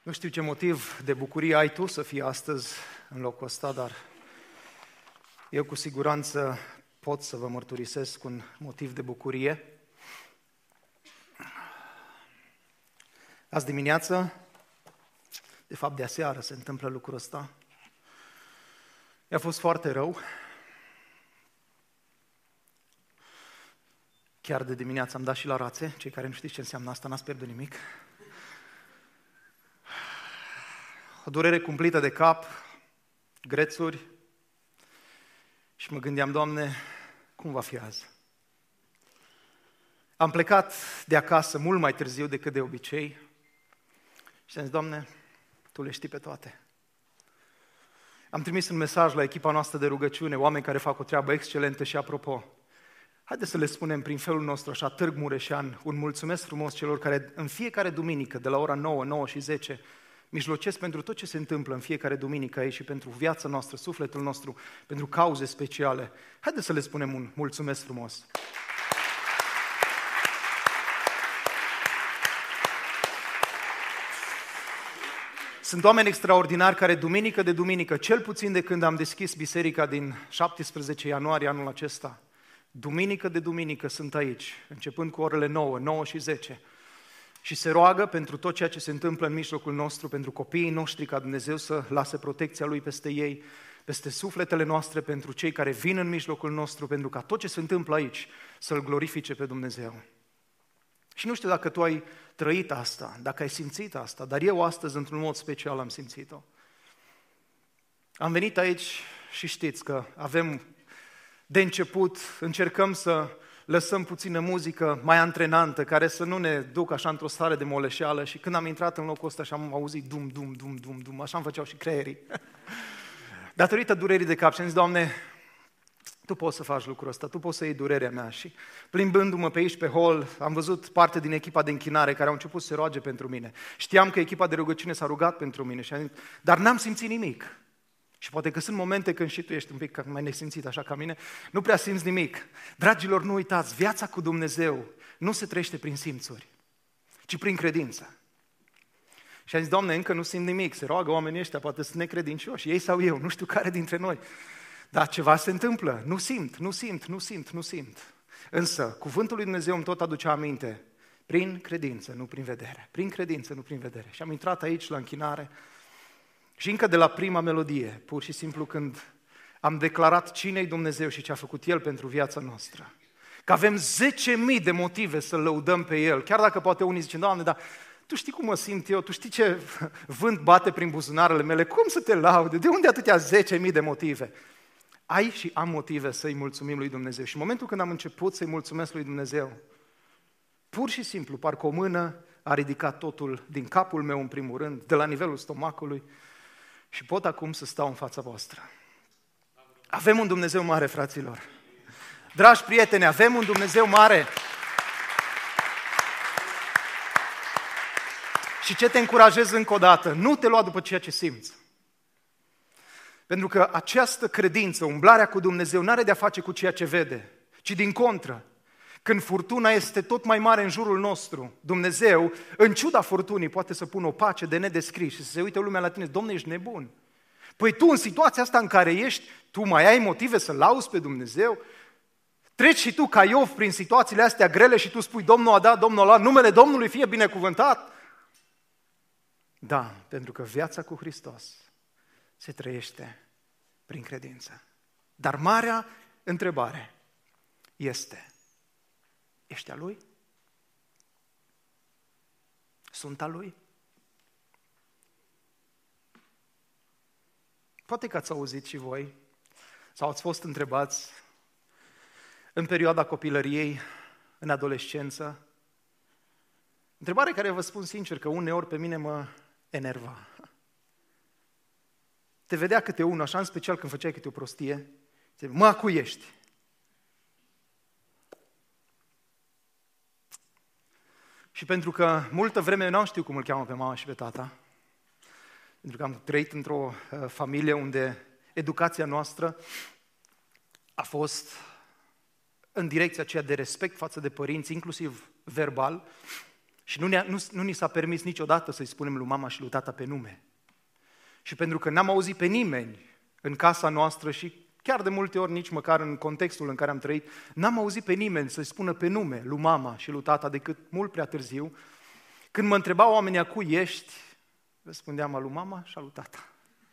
Nu știu ce motiv de bucurie ai tu să fii astăzi în locul ăsta, dar eu cu siguranță pot să vă mărturisesc un motiv de bucurie. Azi dimineață, de fapt de aseară se întâmplă lucrul ăsta. Mi-a fost foarte rău. Chiar de dimineață am dat și la rațe. Cei care nu știți ce înseamnă asta, n-ați pierdut nimic. O durere cumplită de cap, grețuri și mă gândeam, Doamne, cum va fi azi? Am plecat de acasă mult mai târziu decât de obicei și am zis, Doamne, Tu le știi pe toate. Am trimis un mesaj la echipa noastră de rugăciune, oameni care fac o treabă excelentă și apropo, haideți să le spunem prin felul nostru, așa, Târg Mureșan, un mulțumesc frumos celor care în fiecare duminică, de la ora 9, 9 și 10, mijlocesc pentru tot ce se întâmplă în fiecare duminică aici și pentru viața noastră, sufletul nostru, pentru cauze speciale. Haideți să le spunem un mulțumesc frumos. Sunt oameni extraordinari care duminică de duminică, cel puțin de când am deschis biserica din 17 ianuarie anul acesta, duminică de duminică sunt aici, începând cu orele 9, 9 și 10. Și se roagă pentru tot ceea ce se întâmplă în mijlocul nostru, pentru copiii noștri, ca Dumnezeu să lase protecția Lui peste ei, peste sufletele noastre, pentru cei care vin în mijlocul nostru, pentru ca tot ce se întâmplă aici să-L glorifice pe Dumnezeu. Și nu știu dacă tu ai trăit asta, dacă ai simțit asta, dar eu astăzi, într-un mod special, am simțit-o. Am venit aici și știți că avem de început, încercăm să lăsăm puțină muzică mai antrenantă, care să nu ne ducă așa într-o stare de moleșeală și când am intrat în locul ăsta și am auzit dum, dum, dum, dum, dum, așa îmi făceau și creierii. Datorită durerii de cap și am zis, Doamne, Tu poți să faci lucrul ăsta, Tu poți să iei durerea mea și plimbându-mă pe aici pe hol, am văzut parte din echipa de închinare care au început să se roage pentru mine. Știam că echipa de rugăciune s-a rugat pentru mine, și am zis, dar n-am simțit nimic. Și poate că sunt momente când și tu ești un pic mai nesimțit așa ca mine, nu prea simți nimic. Dragilor, nu uitați, viața cu Dumnezeu nu se trăiește prin simțuri, ci prin credință. Și am zis, Doamne, încă nu simt nimic, se roagă oamenii ăștia, poate sunt necredincioși, ei sau eu, nu știu care dintre noi. Dar ceva se întâmplă, nu simt. Însă, cuvântul lui Dumnezeu îmi tot aduce aminte, prin credință, nu prin vedere. Prin credință, nu prin vedere. Și am intrat aici la închinare și încă de la prima melodie, pur și simplu când am declarat cine-i Dumnezeu și ce a făcut El pentru viața noastră, că avem 10.000 de motive să-L lăudăm pe El, chiar dacă poate unii zice, Doamne, dar Tu știi cum mă simt eu, Tu știi ce vânt bate prin buzunarele mele, cum să Te laude, de unde atâtea 10.000 de motive? Ai și am motive să-i mulțumim lui Dumnezeu. Și în momentul când am început să-i mulțumesc lui Dumnezeu, pur și simplu, parcă o mână a ridicat totul din capul meu în primul rând, de la nivelul stomacului și pot acum să stau în fața voastră. Avem un Dumnezeu mare, fraților. Dragi prieteni, avem un Dumnezeu mare. Și ce te încurajez încă o dată, nu te lua după ceea ce simți. Pentru că această credință, umblarea cu Dumnezeu, n-are de-a face cu ceea ce vede, ci din contră. Când furtuna este tot mai mare în jurul nostru, Dumnezeu, în ciuda furtunii, poate să pună o pace de nedescris și să se uite lumea la tine, Dom'le, ești nebun. Păi tu, în situația asta în care ești, tu mai ai motive să lauzi pe Dumnezeu? Treci și tu ca Iov prin situațiile astea grele și tu spui, Domnul a dat, Domnul a luat, numele Domnului fie binecuvântat? Da, pentru că viața cu Hristos se trăiește prin credință. Dar marea întrebare este, ești a Lui? Sunt a Lui? Poate că ați auzit și voi, sau ați fost întrebați în perioada copilăriei, în adolescență, întrebare care vă spun sincer că uneori pe mine mă enerva. Te vedea câte unul, așa în special când făceai câte o prostie, mă, a cui ești? Și pentru că multă vreme nu știu cum îl cheamă pe mama și pe tata, pentru că am trăit într-o familie unde educația noastră a fost în direcția aceea de respect față de părinți, inclusiv verbal, Și nu ni s-a permis niciodată să-i spunem lui mama și lui tata pe nume. Și pentru că n-am auzit pe nimeni în casa noastră și chiar de multe ori, nici măcar în contextul în care am trăit, n-am auzit pe nimeni să-i spună pe nume lui mama și lui tata decât mult prea târziu. Când mă întrebau oamenii a cui ești, răspundeam a lui mama și a lui tata.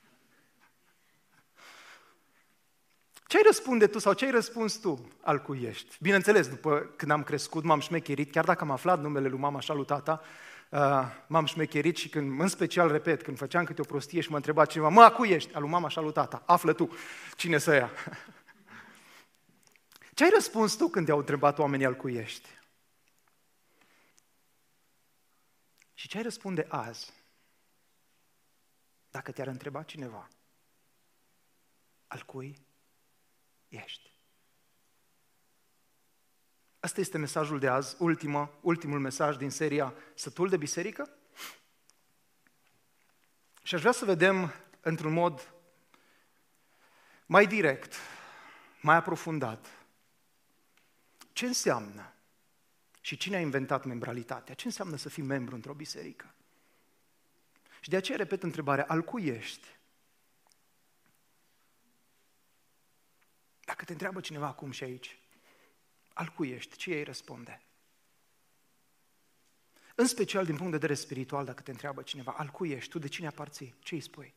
Ce-ai răspunde tu sau ce-ai răspuns tu al cui ești? Bineînțeles, după când am crescut, m-am șmecherit, chiar dacă am aflat numele lui mama și a lui tata, m-am șmecherit și când, în special, repet, când făceam câte o prostie și mă întreba cineva, mă, a cui ești? A lui mama și a lui tata. Află tu cine să ia. Ce-ai răspuns tu când te-au întrebat oamenii al cui ești? Și ce-ai răspunde azi dacă te-ar întreba cineva al cui ești? Asta este mesajul de azi, ultimul mesaj din seria Sătul de Biserică. Și aș vrea să vedem într-un mod mai direct, mai aprofundat, ce înseamnă și cine a inventat membralitatea, ce înseamnă să fii membru într-o biserică. Și de aceea repet întrebarea, al cui ești? Dacă te întreabă cineva acum și aici, al cui ești? Ce ei răspunde? În special din punct de vedere spiritual, dacă te întreabă cineva, al cui ești? Tu de cine aparții? Ce îi spui?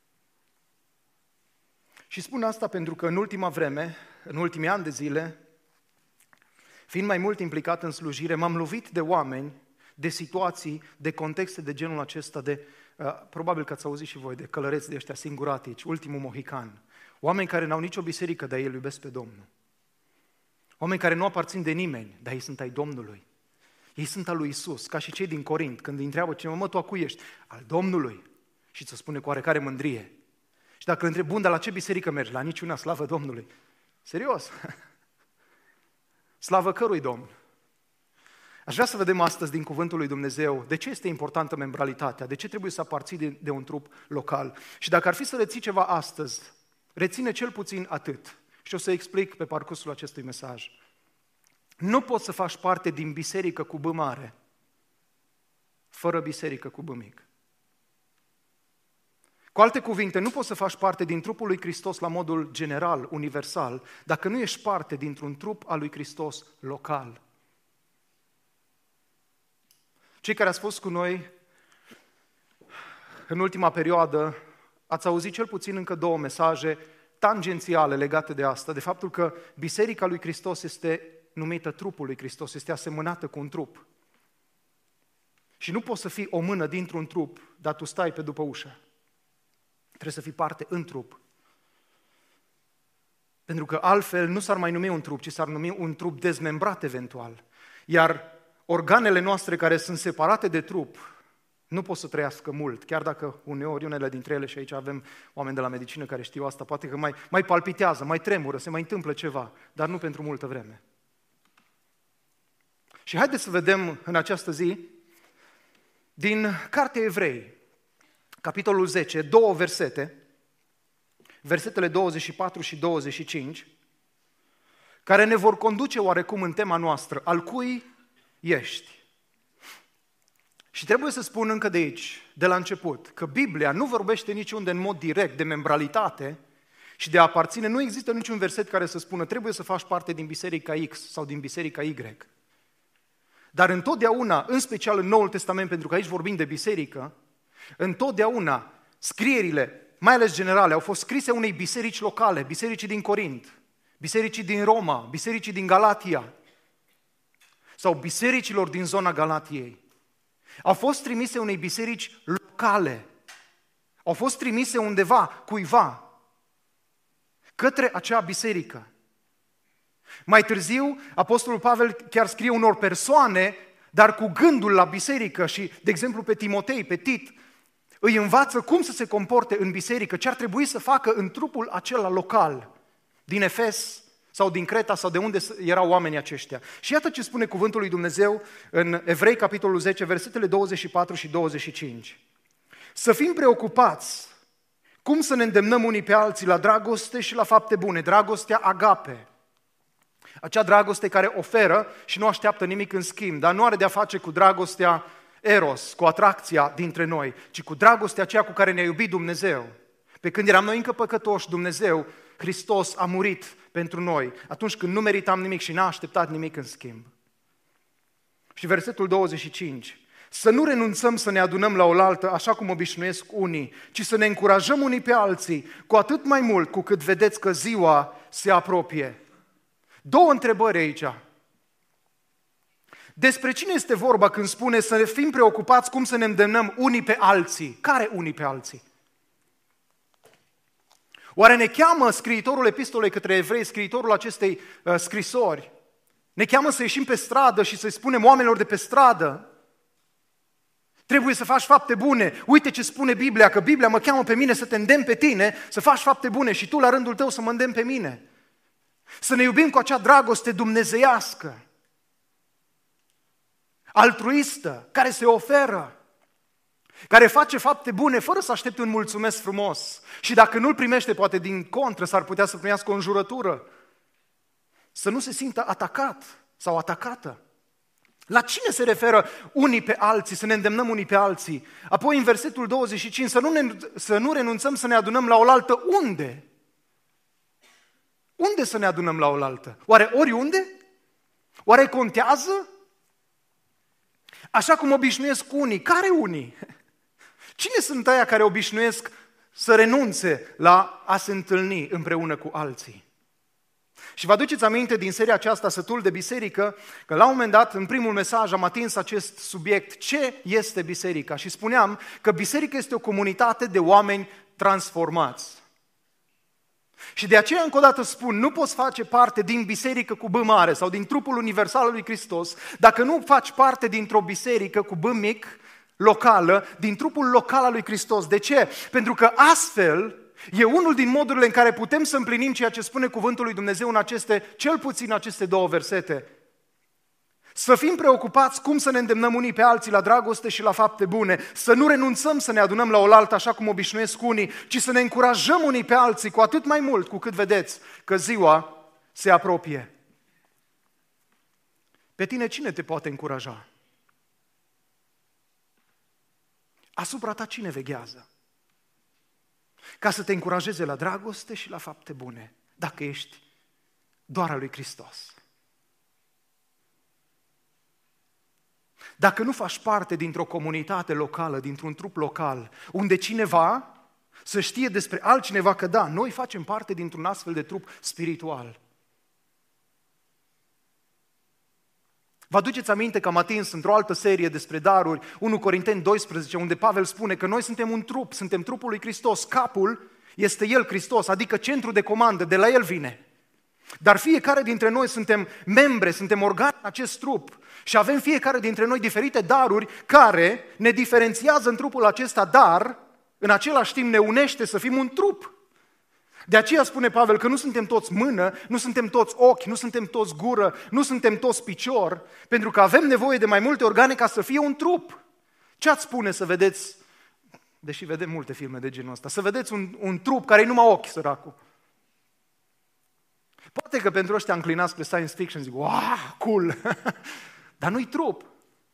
Și spun asta pentru că în ultima vreme, în ultimii ani de zile, fiind mai mult implicat în slujire, m-am lovit de oameni, de situații, de contexte de genul acesta, probabil că ați auzit și voi, de călăreți de ăștia singuratici, ultimul mohican, oameni care n-au nicio biserică, dar ei îl iubesc pe Domnul. Oameni care nu aparțin de nimeni, dar ei sunt ai Domnului. Ei sunt al lui Isus, ca și cei din Corint, când îi întreabă cineva, mă, tu a cui ești? Al Domnului. Și ți-o spune cu oarecare mândrie. Și dacă îl întreb, bun, dar la ce biserică mergi? La niciuna, slavă Domnului. Serios. Slavă cărui Domn? Aș vrea să vedem astăzi din cuvântul lui Dumnezeu de ce este importantă membralitatea, de ce trebuie să aparții de un trup local. Și dacă ar fi să reții ceva astăzi, reține cel puțin atât. Și o să explic pe parcursul acestui mesaj. Nu poți să faci parte din biserică cu B mare, fără biserică cu B mic. Cu alte cuvinte, nu poți să faci parte din trupul lui Hristos la modul general, universal, dacă nu ești parte dintr-un trup al lui Hristos local. Cei care ați fost cu noi în ultima perioadă, ați auzit cel puțin încă 2 mesaje tangențiale legate de asta, de faptul că Biserica lui Hristos este numită trupul lui Hristos, este asemănată cu un trup. Și nu poți să fii o mână dintr-un trup, dar tu stai pe după ușă. Trebuie să fii parte în trup. Pentru că altfel nu s-ar mai numi un trup, ci s-ar numi un trup dezmembrat eventual. Iar organele noastre care sunt separate de trup nu pot să trăiască mult, chiar dacă uneori unele dintre ele, și aici avem oameni de la medicină care știu asta, poate că mai palpitează, mai tremură, se mai întâmplă ceva, dar nu pentru multă vreme. Și haideți să vedem în această zi, din Cartea Evrei, capitolul 10, 2 versete, versetele 24 și 25, care ne vor conduce oarecum în tema noastră, al cui ești. Și trebuie să spun încă de aici, de la început, că Biblia nu vorbește niciunde în mod direct de membralitate și de a aparține. Nu există niciun verset care să spună trebuie să faci parte din biserica X sau din biserica Y. Dar întotdeauna, în special în Noul Testament, pentru că aici vorbim de biserică, întotdeauna scrierile, mai ales generale, au fost scrise unei biserici locale, bisericii din Corint, bisericii din Roma, bisericii din Galatia sau bisericilor din zona Galatiei. Au fost trimise unei biserici locale, au fost trimise undeva, cuiva, către acea biserică. Mai târziu, Apostolul Pavel chiar scrie unor persoane, dar cu gândul la biserică și, de exemplu, pe Timotei, pe Tit, îi învață cum să se comporte în biserică, ce ar trebui să facă în trupul acela local, din Efes sau din Creta sau de unde erau oamenii aceștia. Și iată ce spune cuvântul lui Dumnezeu în Evrei, capitolul 10, versetele 24 și 25. Să fim preocupați cum să ne îndemnăm unii pe alții la dragoste și la fapte bune, dragostea agape. Acea dragoste care oferă și nu așteaptă nimic în schimb, dar nu are de-a face cu dragostea eros, cu atracția dintre noi, ci cu dragostea aceea cu care ne-a iubit Dumnezeu. Pe când eram noi încă păcătoși, Dumnezeu, Hristos a murit pentru noi, atunci când nu meritam nimic și n-a așteptat nimic în schimb. Și versetul 25. Să nu renunțăm să ne adunăm la oaltă, așa cum obișnuiesc unii, ci să ne încurajăm unii pe alții, cu atât mai mult cu cât vedeți că ziua se apropie. Două întrebări aici. Despre cine este vorba când spune să ne fim preocupați cum să ne îndemnăm unii pe alții? Care unii pe alții? Oare ne cheamă scriitorul epistolei către evrei, scriitorul acestei scrisori? Ne cheamă să ieșim pe stradă și să-i spunem oamenilor de pe stradă: trebuie să faci fapte bune. Uite ce spune Biblia, că Biblia mă cheamă pe mine să te îndemn pe tine să faci fapte bune și tu la rândul tău să mă îndemn pe mine. Să ne iubim cu acea dragoste dumnezeiască, altruistă, care se oferă, care face fapte bune fără să aștepte un mulțumesc frumos. Și dacă nu-l primește, poate din contră s-ar putea să primească o înjurătură. Să nu se simtă atacat sau atacată. La cine se referă unii pe alții, să ne îndemnăm unii pe alții? Apoi în versetul 25, să nu renunțăm să ne adunăm la oaltă. Unde? Unde să ne adunăm la oaltă? Oare oriunde? Oare contează? Așa cum obișnuiesc unii. Care unii? Cine sunt aia care obișnuiesc să renunțe la a se întâlni împreună cu alții? Și vă aduceți aminte din seria aceasta, Sătul de Biserică, că la un moment dat, în primul mesaj, am atins acest subiect: ce este biserica? Și spuneam că biserica este o comunitate de oameni transformați. Și de aceea încă o dată spun, nu poți face parte din biserică cu B mare sau din trupul universal al lui Hristos dacă nu faci parte dintr-o biserică cu B mic, locală, din trupul local al lui Hristos. De ce? Pentru că astfel e unul din modurile în care putem să împlinim ceea ce spune cuvântul lui Dumnezeu în cel puțin aceste două versete. Să fim preocupați cum să ne îndemnăm unii pe alții la dragoste și la fapte bune, să nu renunțăm să ne adunăm la oaltă așa cum obișnuiesc unii, ci să ne încurajăm unii pe alții cu atât mai mult cu cât vedeți că ziua se apropie. Pe tine cine te poate încuraja? Asupra ta cine veghează? Ca să te încurajeze la dragoste și la fapte bune, dacă ești doar al lui Hristos. Dacă nu faci parte dintr-o comunitate locală, dintr-un trup local, unde cineva să știe despre altcineva că da, noi facem parte dintr-un astfel de trup spiritual. Vă aduceți aminte că am atins într-o altă serie despre daruri, 1 Corinteni 12, unde Pavel spune că noi suntem un trup, suntem trupul lui Hristos, capul este El, Hristos, adică centru de comandă, de la El vine. Dar fiecare dintre noi suntem membre, suntem organe în acest trup și avem fiecare dintre noi diferite daruri care ne diferențiază în trupul acesta, dar în același timp ne unește să fim un trup. De aceea spune Pavel că nu suntem toți mână, nu suntem toți ochi, nu suntem toți gură, nu suntem toți picior, pentru că avem nevoie de mai multe organe ca să fie un trup. Ce ați spune să vedeți, deși vedem multe filme de genul ăsta, să vedeți un trup care e numai ochi, săracul? Poate că pentru ăștia înclinați spre science fiction zic, wow, cool, dar nu-i trup.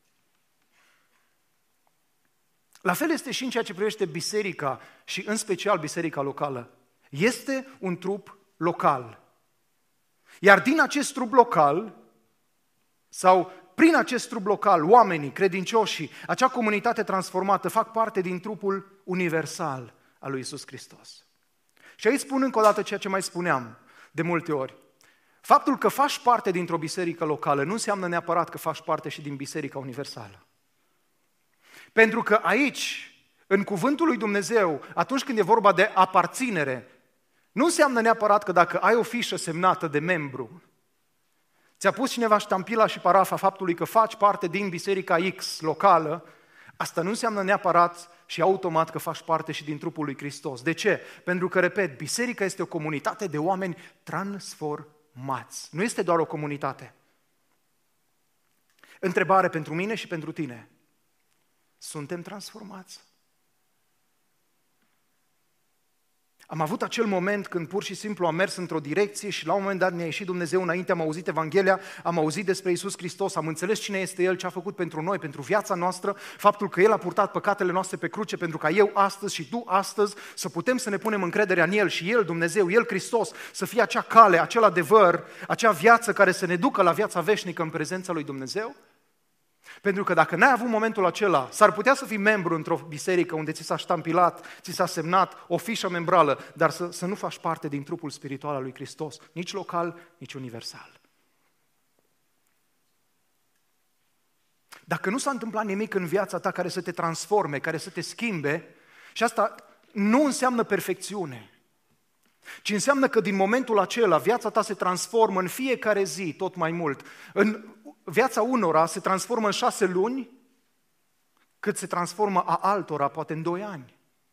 La fel este și în ceea ce privește biserica și în special biserica locală. Este un trup local. Iar din acest trup local, sau prin acest trup local, oamenii, credincioșii, acea comunitate transformată fac parte din trupul universal al lui Iisus Hristos. Și aici spun încă o dată ceea ce mai spuneam de multe ori. Faptul că faci parte dintr-o biserică locală nu înseamnă neapărat că faci parte și din biserica universală. Pentru că aici, în cuvântul lui Dumnezeu, atunci când e vorba de aparținere, nu înseamnă neapărat că dacă ai o fișă semnată de membru, ți-a pus cineva ștampila și parafa faptului că faci parte din biserica X locală, asta nu înseamnă neapărat și automat că faci parte și din trupul lui Hristos. De ce? Pentru că, repet, biserica este o comunitate de oameni transformați. Nu este doar o comunitate. Întrebare pentru mine și pentru tine. Suntem transformați? Am avut acel moment când pur și simplu am mers într-o direcție și la un moment dat mi-a ieșit Dumnezeu înainte, am auzit Evanghelia, am auzit despre Iisus Hristos, am înțeles cine este El, ce a făcut pentru noi, pentru viața noastră, faptul că El a purtat păcatele noastre pe cruce pentru ca eu astăzi și tu astăzi să putem să ne punem încrederea în El și El, Dumnezeu, El Hristos, să fie acea cale, acel adevăr, acea viață care să ne ducă la viața veșnică în prezența lui Dumnezeu. Pentru că dacă n-ai avut momentul acela, s-ar putea să fii membru într-o biserică unde ți s-a ștampilat, ți s-a semnat o fișă membrală, dar să nu faci parte din trupul spiritual al lui Hristos, nici local, nici universal. Dacă nu s-a întâmplat nimic în viața ta care să te transforme, care să te schimbe, și asta nu înseamnă perfecțiune, ci înseamnă că din momentul acela viața ta se transformă în fiecare zi tot mai mult. În viața unora se transformă în 6 luni, cât se transformă a altora poate în 2 ani.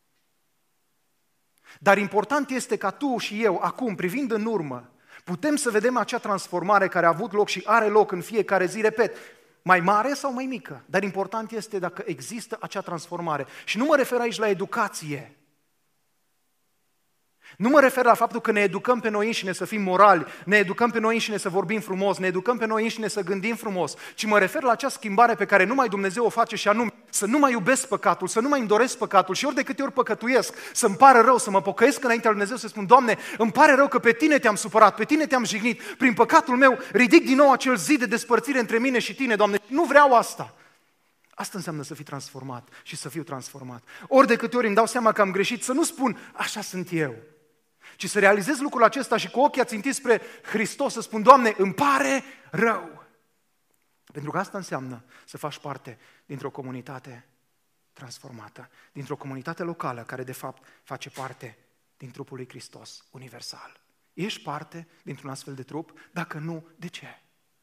Dar important este ca tu și eu, acum, privind în urmă, putem să vedem acea transformare care a avut loc și are loc în fiecare zi, repet, mai mare sau mai mică, dar important este dacă există acea transformare. Și nu mă refer aici la educație. Nu mă refer la faptul că ne educăm pe noi înșine să fim morali, ne educăm pe noi înșine să vorbim frumos, ne educăm pe noi înșine să gândim frumos, ci mă refer la acea schimbare pe care numai Dumnezeu o face și anume să nu mai iubesc păcatul, să nu mai îmi doresc păcatul și ori de câte ori păcătuiesc, să-mi pară rău, să mă pocăiesc înaintea lui Dumnezeu, să spun, Doamne, îmi pare rău că pe Tine te-am supărat, pe Tine te-am jignit, prin păcatul meu ridic din nou acel zid de despărțire între mine și Tine, Doamne, nu vreau asta. Asta înseamnă să fii transformat și să fiu transformat. Ori de câte ori îmi dau seama că am greșit, să nu spun, așa sunt eu, ci să realizez lucrul acesta și cu ochii ațintiți spre Hristos să spun, Doamne, îmi pare rău. Pentru că asta înseamnă să faci parte dintr-o comunitate transformată, dintr-o comunitate locală care de fapt face parte din trupul lui Hristos universal. Ești parte dintr-un astfel de trup? Dacă nu, de ce?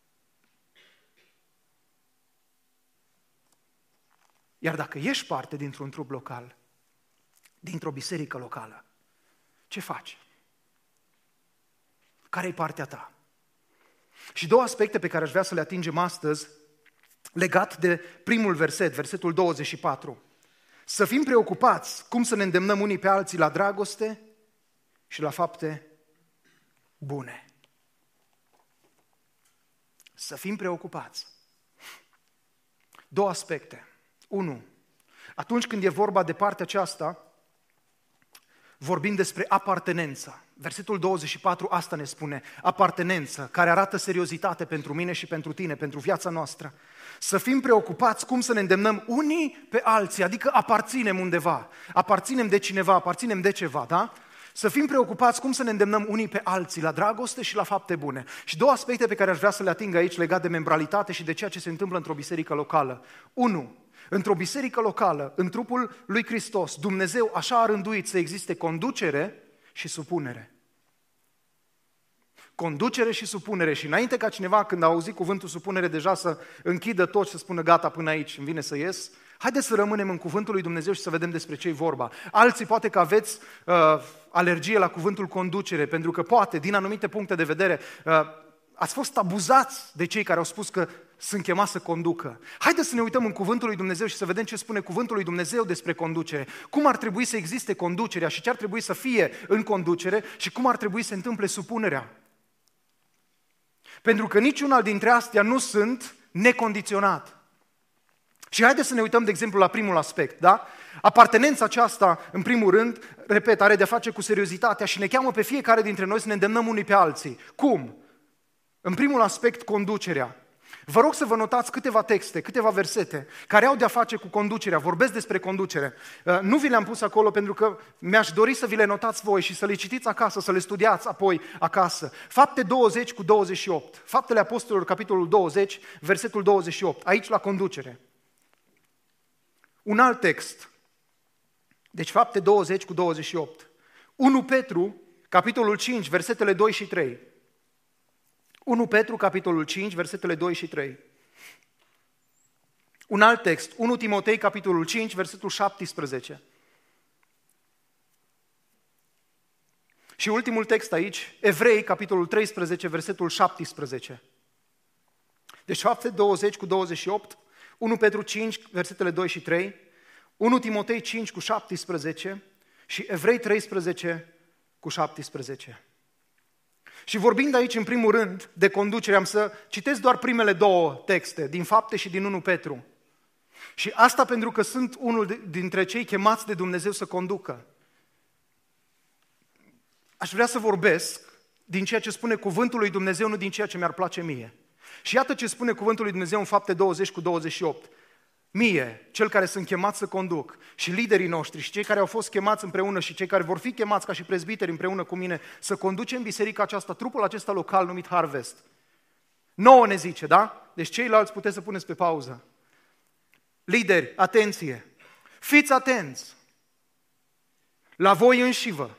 Iar dacă ești parte dintr-un trup local, dintr-o biserică locală, ce faci? Care-i partea ta? Și 2 aspecte pe care aș vrea să le atingem astăzi, legat de primul verset, versetul 24. Să fim preocupați cum să ne îndemnăm unii pe alții la dragoste și la fapte bune. Să fim preocupați. 2 aspecte. 1. Atunci când e vorba de partea aceasta, vorbim despre apartenență. Versetul 24 asta ne spune, apartenență, care arată seriozitate pentru mine și pentru tine, pentru viața noastră. Să fim preocupați cum să ne îndemnăm unii pe alții, adică aparținem undeva, aparținem de cineva, aparținem de ceva, da? Să fim preocupați cum să ne îndemnăm unii pe alții la dragoste și la fapte bune. Și 2 aspecte pe care aș vrea să le ating aici legat de membralitate și de ceea ce se întâmplă într-o biserică locală. 1. Într-o biserică locală, în trupul lui Hristos, Dumnezeu așa a rânduit să existe conducere și supunere. Conducere și supunere. Și înainte ca cineva, când a auzit cuvântul supunere, deja să închidă tot și să spună gata până aici, îmi vine să ies, haideți să rămânem în cuvântul lui Dumnezeu și să vedem despre ce-i vorba. Alții poate că aveți alergie la cuvântul conducere, pentru că poate, din anumite puncte de vedere, ați fost abuzați de cei care au spus că sunt chemați să conducă. Haideți să ne uităm în cuvântul lui Dumnezeu și să vedem ce spune cuvântul lui Dumnezeu despre conducere. Cum ar trebui să existe conducerea și ce ar trebui să fie în conducere și cum ar trebui să se întâmple supunerea. Pentru că niciuna dintre astea nu sunt necondiționat. Și haideți să ne uităm, de exemplu, la primul aspect, da? Apartenența aceasta, în primul rând, repet, are de-a face cu seriozitatea și ne cheamă pe fiecare dintre noi să ne îndemnăm unii pe alții. Cum? În primul aspect, conducerea. Vă rog să vă notați câteva texte, câteva versete care au de-a face cu conducerea, vorbesc despre conducere. Nu vi le-am pus acolo pentru că mi-aș dori să vi le notați voi și să le citiți acasă, să le studiați apoi acasă. Fapte 20 cu 28. Faptele Apostolilor, capitolul 20, versetul 28. Aici la conducere. Un alt text. Deci Fapte 20 cu 28. 1 Petru, capitolul 5, versetele 2 și 3. 1 Petru, capitolul 5, versetele 2 și 3. Un alt text, 1 Timotei, capitolul 5, versetul 17. Și ultimul text aici, Evrei, capitolul 13, versetul 17. Deci Fapte 20 cu 28, 1 Petru 5, versetele 2 și 3, 1 Timotei 5 cu 17 și Evrei 13, cu 17. Și vorbind aici în primul rând de conducere, am să citesc doar primele două texte, din Fapte și din 1 Petru. Și asta pentru că sunt unul dintre cei chemați de Dumnezeu să conducă. Aș vrea să vorbesc din ceea ce spune cuvântul lui Dumnezeu, nu din ceea ce mi-ar place mie. Și iată ce spune cuvântul lui Dumnezeu în Fapte 20 cu 28. Mie, cel care sunt chemați să conduc, și liderii noștri, și cei care au fost chemați împreună, și cei care vor fi chemați ca și prezbiteri împreună cu mine, să conducem biserica aceasta, trupul acesta local numit Harvest. 9 ne zice, da? Deci ceilalți puteți să puneți pe pauză. Lideri, atenție! Fiți atenți la voi înșivă.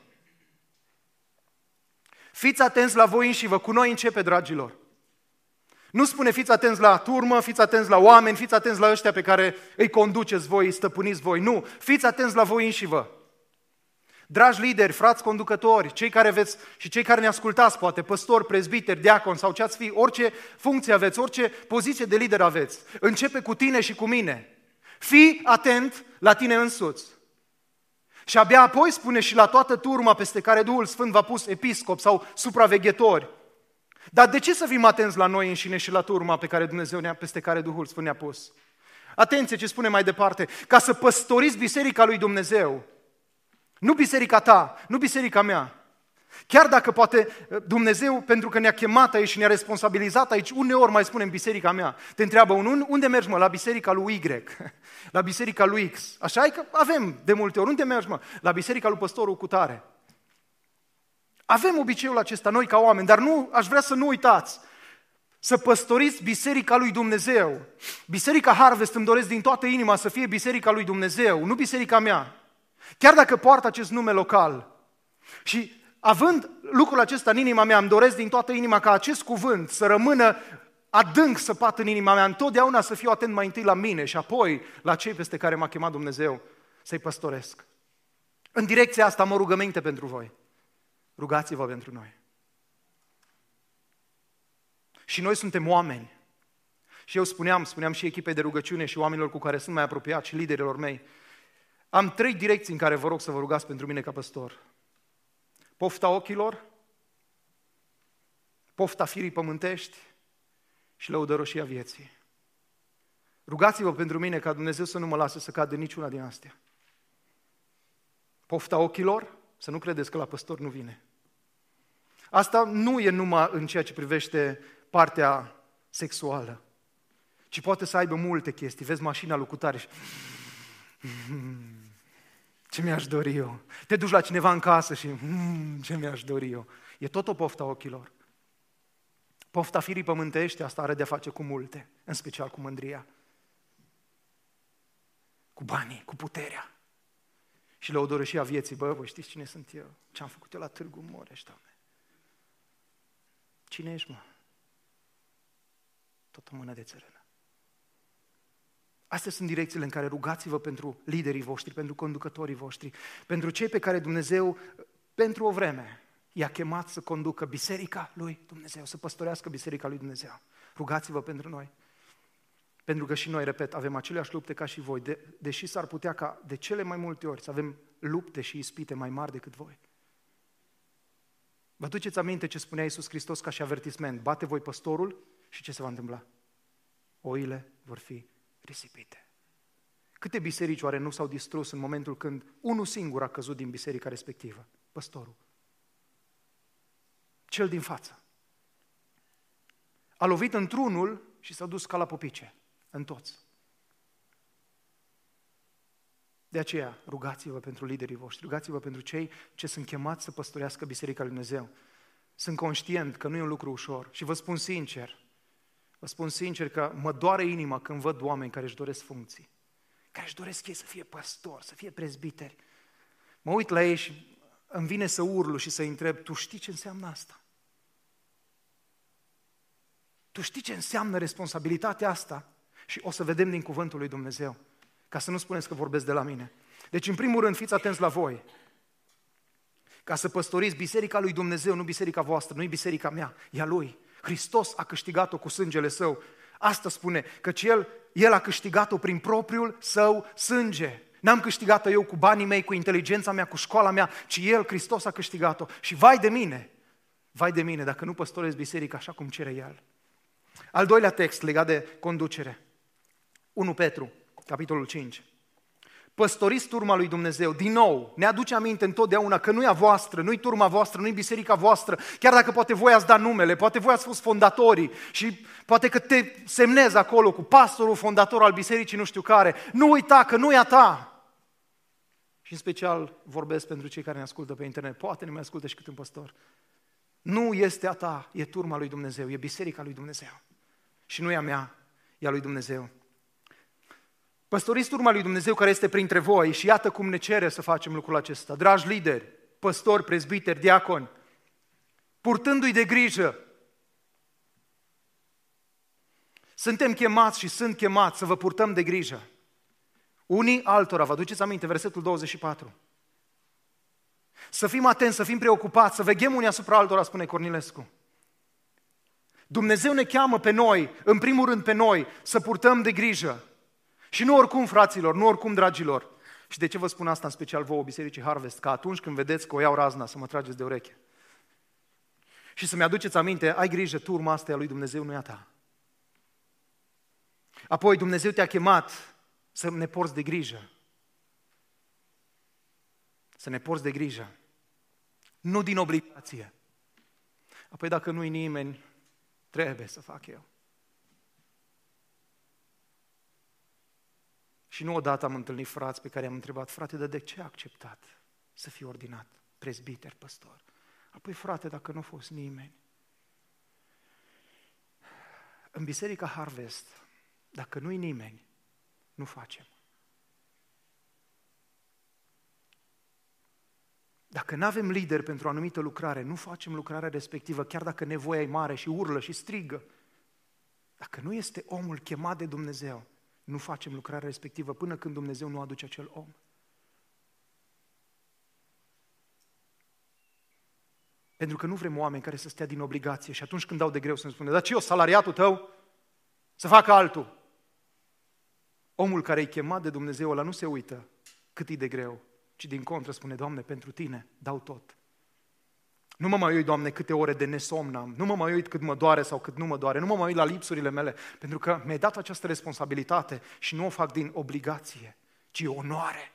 Fiți atenți la voi înșivă. Cu noi începe, dragilor. Nu spune fiți atenți la turmă, fiți atenți la oameni, fiți atenți la ăștia pe care îi conduceți voi, îi stăpâniți voi. Nu, fiți atenți la voi înșivă. Dragi lideri, frați conducători, cei care veți și cei care ne ascultați, poate păstori, prezbiteri, diaconi sau ce ați fi, orice funcție aveți, orice poziție de lider aveți, începe cu tine și cu mine. Fii atent la tine însuți. Și abia apoi spune și la toată turma peste care Duhul Sfânt v-a pus episcop sau supraveghetori. Dar de ce să fim atenți la noi înșine și la turma pe care peste care Duhul Sfânt ne-a pus? Atenție ce spune mai departe, ca să păstoriți biserica lui Dumnezeu. Nu biserica ta, nu biserica mea. Chiar dacă poate Dumnezeu, pentru că ne-a chemat aici și ne-a responsabilizat aici, uneori mai spunem biserica mea, te întreabă unde mergi mă? La biserica lui Y, la biserica lui X. Așa e că avem de multe ori. Unde mergi mă? La biserica lui păstorul cutare. Avem obiceiul acesta noi ca oameni, dar nu, aș vrea să nu uitați, să păstoriți biserica lui Dumnezeu. Biserica Harvest îmi doresc din toată inima să fie biserica lui Dumnezeu, nu biserica mea. Chiar dacă poartă acest nume local. Și având lucrul acesta în inima mea, îmi doresc din toată inima ca acest cuvânt să rămână adânc săpat în inima mea, întotdeauna să fiu atent mai întâi la mine și apoi la cei peste care m-a chemat Dumnezeu să-i păstoresc. În direcția asta mă rugăminte pentru voi. Rugați-vă pentru noi. Și noi suntem oameni. Și eu spuneam și echipei de rugăciune și oamenilor cu care sunt mai apropiat și liderilor mei, am 3 direcții în care vă rog să vă rugați pentru mine ca păstor. Pofta ochilor, pofta firii pământești și lăudăroșia vieții. Rugați-vă pentru mine ca Dumnezeu să nu mă lase să cad de niciuna din astea. Pofta ochilor, să nu credeți că la păstor nu vine. Asta nu e numai în ceea ce privește partea sexuală, ci poate să aibă multe chestii. Vezi mașina lui cutare și... ce mi-aș dori eu. Te duci la cineva în casă și ce mi-aș dori eu. E tot o pofta ochilor. Pofta firii pământești, asta are de-a face cu multe, în special cu mândria. Cu banii, cu puterea. Și lăudăroșia vieții, voi știți cine sunt eu? Ce am făcut eu la Târgu Mureș, Doamne? Cine ești, mă? Tot o mână de țărână. Astea sunt direcțiile în care rugați-vă pentru liderii voștri, pentru conducătorii voștri, pentru cei pe care Dumnezeu, pentru o vreme, i-a chemat să conducă biserica lui Dumnezeu, să păstorească biserica lui Dumnezeu. Rugați-vă pentru noi. Pentru că și noi, repet, avem aceleași lupte ca și voi, deși s-ar putea ca de cele mai multe ori să avem lupte și ispite mai mari decât voi. Vă duceți aminte ce spunea Iisus Hristos ca și avertisment? Bate voi păstorul și ce se va întâmpla? Oile vor fi risipite. Câte biserici oare nu s-au distrus în momentul când unul singur a căzut din biserica respectivă? Păstorul. Cel din față. A lovit într-unul și s-a dus ca la popice. În toți. De aceea, rugați-vă pentru liderii voștri, rugați-vă pentru cei ce sunt chemați să păstorească Biserica lui Dumnezeu. Sunt conștient că nu e un lucru ușor și vă spun sincer că mă doare inima când văd oameni care își doresc funcții, care își doresc ei să fie păstori, să fie prezbiteri. Mă uit la ei și îmi vine să urlu și să-i întreb, tu știi ce înseamnă asta? Tu știi ce înseamnă responsabilitatea asta? Și o să vedem din cuvântul lui Dumnezeu, ca să nu spuneți că vorbesc de la mine. Deci, în primul rând, fiți atenți la voi, ca să păstoriți biserica lui Dumnezeu, nu biserica voastră, nu-i biserica mea, e a Lui. Hristos a câștigat-o cu sângele Său. Asta spune, căci El a câștigat-o prin propriul Său sânge. N-am câștigat-o eu cu banii mei, cu inteligența mea, cu școala mea, ci El, Hristos, a câștigat-o. Și vai de mine dacă nu păstorez biserica așa cum cere El. Al doilea text legat de conducere. 1 Petru, capitolul 5. Păstoriți turma lui Dumnezeu. Din nou, ne aduce aminte întotdeauna că nu e a voastră, nu e turma voastră, nu e biserica voastră, chiar dacă poate voi ați dat numele, poate voi ați fost fondatorii și poate că te semnezi acolo cu pastorul, fondator al bisericii nu știu care. Nu uita că nu e a ta. Și în special vorbesc pentru cei care ne ascultă pe internet, poate ne mai ascultă și cât un păstor. Nu este a ta, e turma lui Dumnezeu, e biserica lui Dumnezeu. Și nu e a mea, e a lui Dumnezeu. Păstoriți turma lui Dumnezeu care este printre voi și iată cum ne cere să facem lucrul acesta. Dragi lideri, păstori, prezbiteri, diaconi, purtându-i de grijă. Suntem chemați și sunt chemați să vă purtăm de grijă. Unii altora, vă aduceți aminte, versetul 24. Să fim atenți, să fim preocupați, să veghem unii asupra altora, spune Cornilescu. Dumnezeu ne cheamă pe noi, în primul rând pe noi, să purtăm de grijă. Și nu oricum, fraților, nu oricum, dragilor. Și de ce vă spun asta în special vouă, Bisericii Harvest? Că atunci când vedeți că o iau razna, să mă trageți de ureche. Și să-mi aduceți aminte, ai grijă, turma asta e a lui Dumnezeu, nu e a ta. Apoi Dumnezeu te-a chemat să ne porți de grijă. Să ne porți de grijă. Nu din obligație. Apoi dacă nu-i nimeni, trebuie să fac eu. Și nu odată am întâlnit frați pe care i-am întrebat, frate, dar de ce a acceptat să fie ordinat prezbiter, păstor? Apoi, frate, dacă nu a fost nimeni. În Biserica Harvest, dacă nu-i nimeni, nu facem. Dacă nu avem lideri pentru o anumită lucrare, nu facem lucrarea respectivă, chiar dacă nevoia e mare și urlă și strigă. Dacă nu este omul chemat de Dumnezeu, nu facem lucrarea respectivă până când Dumnezeu nu aduce acel om. Pentru că nu vrem oameni care să stea din obligație și atunci când dau de greu să-mi spune, dar ce, salariatul tău? Să facă altul. Omul care e chemat de Dumnezeu ăla nu se uită cât e de greu, ci din contră spune, Doamne, pentru Tine dau tot. Nu mă mai uit, Doamne, câte ore de nesomn am, nu mă mai uit cât mă doare sau cât nu mă doare, nu mă mai uit la lipsurile mele, pentru că mi-ai dat această responsabilitate și nu o fac din obligație, ci onoare.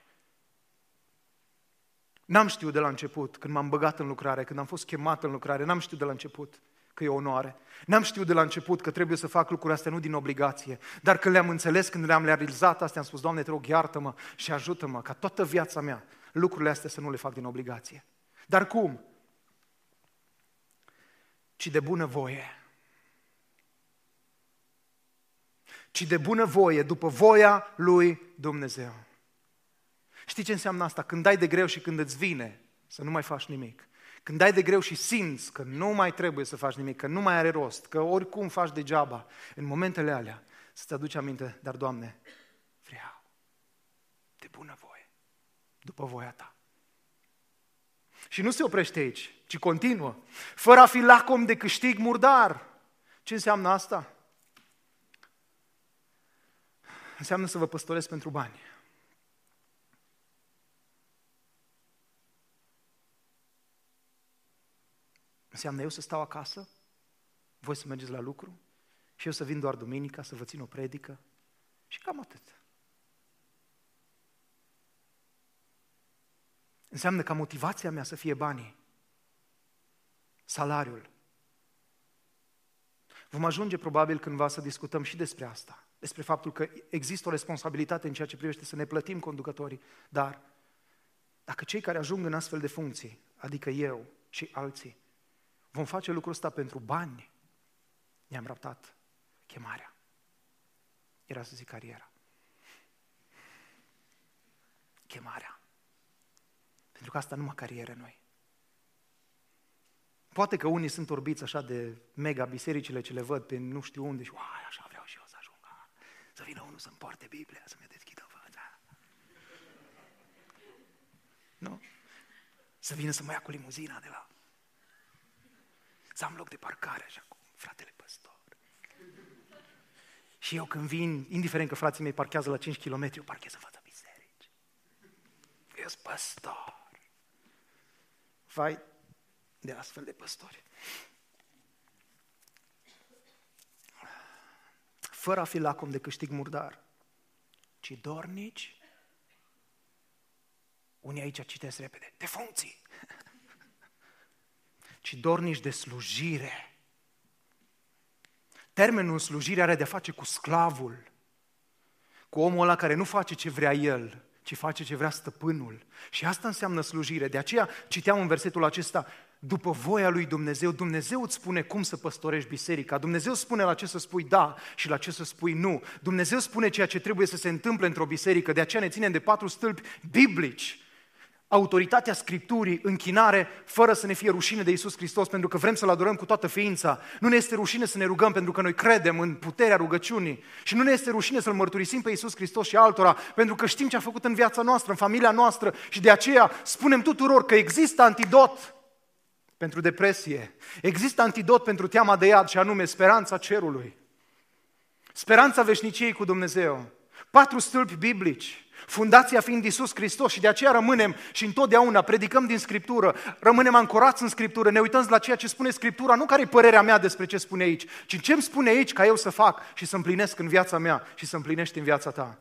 N-am știut de la început, când m-am băgat în lucrare, când am fost chemat în lucrare, n-am știut de la început că e onoare. N-am știut de la început că trebuie să fac lucrurile astea nu din obligație, dar când le-am înțeles, când le-am realizat astea, am spus, Doamne, te rog, iartă-mă și ajută-mă ca toată viața mea lucrurile astea să nu le fac din obligație. Dar cum? Ci de bună voie. Ci de bună voie, după voia lui Dumnezeu. Știi ce înseamnă asta? Când dai de greu și când îți vine să nu mai faci nimic. Când dai de greu și simți că nu mai trebuie să faci nimic, că nu mai are rost, că oricum faci degeaba, în momentele alea să-ți aduci aminte, dar Doamne, vreau de bună voie, după voia Ta. Și nu se oprește aici, ci continuă, fără a fi lacom de câștig murdar. Ce înseamnă asta? Înseamnă să vă păstoresc pentru bani. Înseamnă eu să stau acasă, voi să mergeți la lucru și eu să vin doar duminica, să vă țin o predică și cam atât. Înseamnă ca motivația mea să fie banii, salariul. Vom ajunge probabil cândva să discutăm și despre asta, despre faptul că există o responsabilitate în ceea ce privește să ne plătim conducătorii, dar dacă cei care ajung în astfel de funcții, adică eu și alții, vom face lucrul ăsta pentru bani, ne-am ratat chemarea. Era să zic cariera. Chemarea. Pentru că asta numai carieră noi. Poate că unii sunt orbiți așa de mega bisericile ce le văd pe nu știu unde și așa vreau și eu să ajung. Să vină unul să-mi poarte Biblia, să-mi deschidă fața. Nu? Să vină să mă ia cu limuzina de la... Să am loc de parcare așa cu fratele păstor. Și eu când vin, indiferent că frații mei parchează la 5 km, eu parchez în fața bisericii. eu sunt păstor. Vai de astfel de păstori. Fără a fi lacom de câștig murdar, ci dornici. Unii aici citesc repede, de funcții. Ci dornici de slujire. Termenul slujire are de-a face cu sclavul, cu omul ăla care nu face ce vrea el, ci face ce vrea stăpânul. Și asta înseamnă slujire. De aceea citeam în versetul acesta, după voia lui Dumnezeu, Dumnezeu îți spune cum să păstorești biserica, Dumnezeu spune la ce să spui da și la ce să spui nu. Dumnezeu spune ceea ce trebuie să se întâmple într-o biserică, de aceea ne ținem de 4 stâlpi biblici. Autoritatea Scripturii, închinare, fără să ne fie rușine de Iisus Hristos, pentru că vrem să-L adorăm cu toată ființa. Nu ne este rușine să ne rugăm pentru că noi credem în puterea rugăciunii. Și nu ne este rușine să-L mărturisim pe Iisus Hristos și altora, pentru că știm ce a făcut în viața noastră, în familia noastră și de aceea spunem tuturor că există antidot pentru depresie. Există antidot pentru teama de iad și anume speranța cerului. Speranța veșniciei cu Dumnezeu. 4 stâlpi biblici. Fundația fiind Iisus Hristos și de aceea rămânem și întotdeauna predicăm din Scriptură, rămânem ancorați în Scriptură, ne uităm la ceea ce spune Scriptura, nu care e părerea mea despre ce spune aici, ci ce îmi spune aici ca eu să fac și să împlinesc în viața mea și să împlinești în viața ta.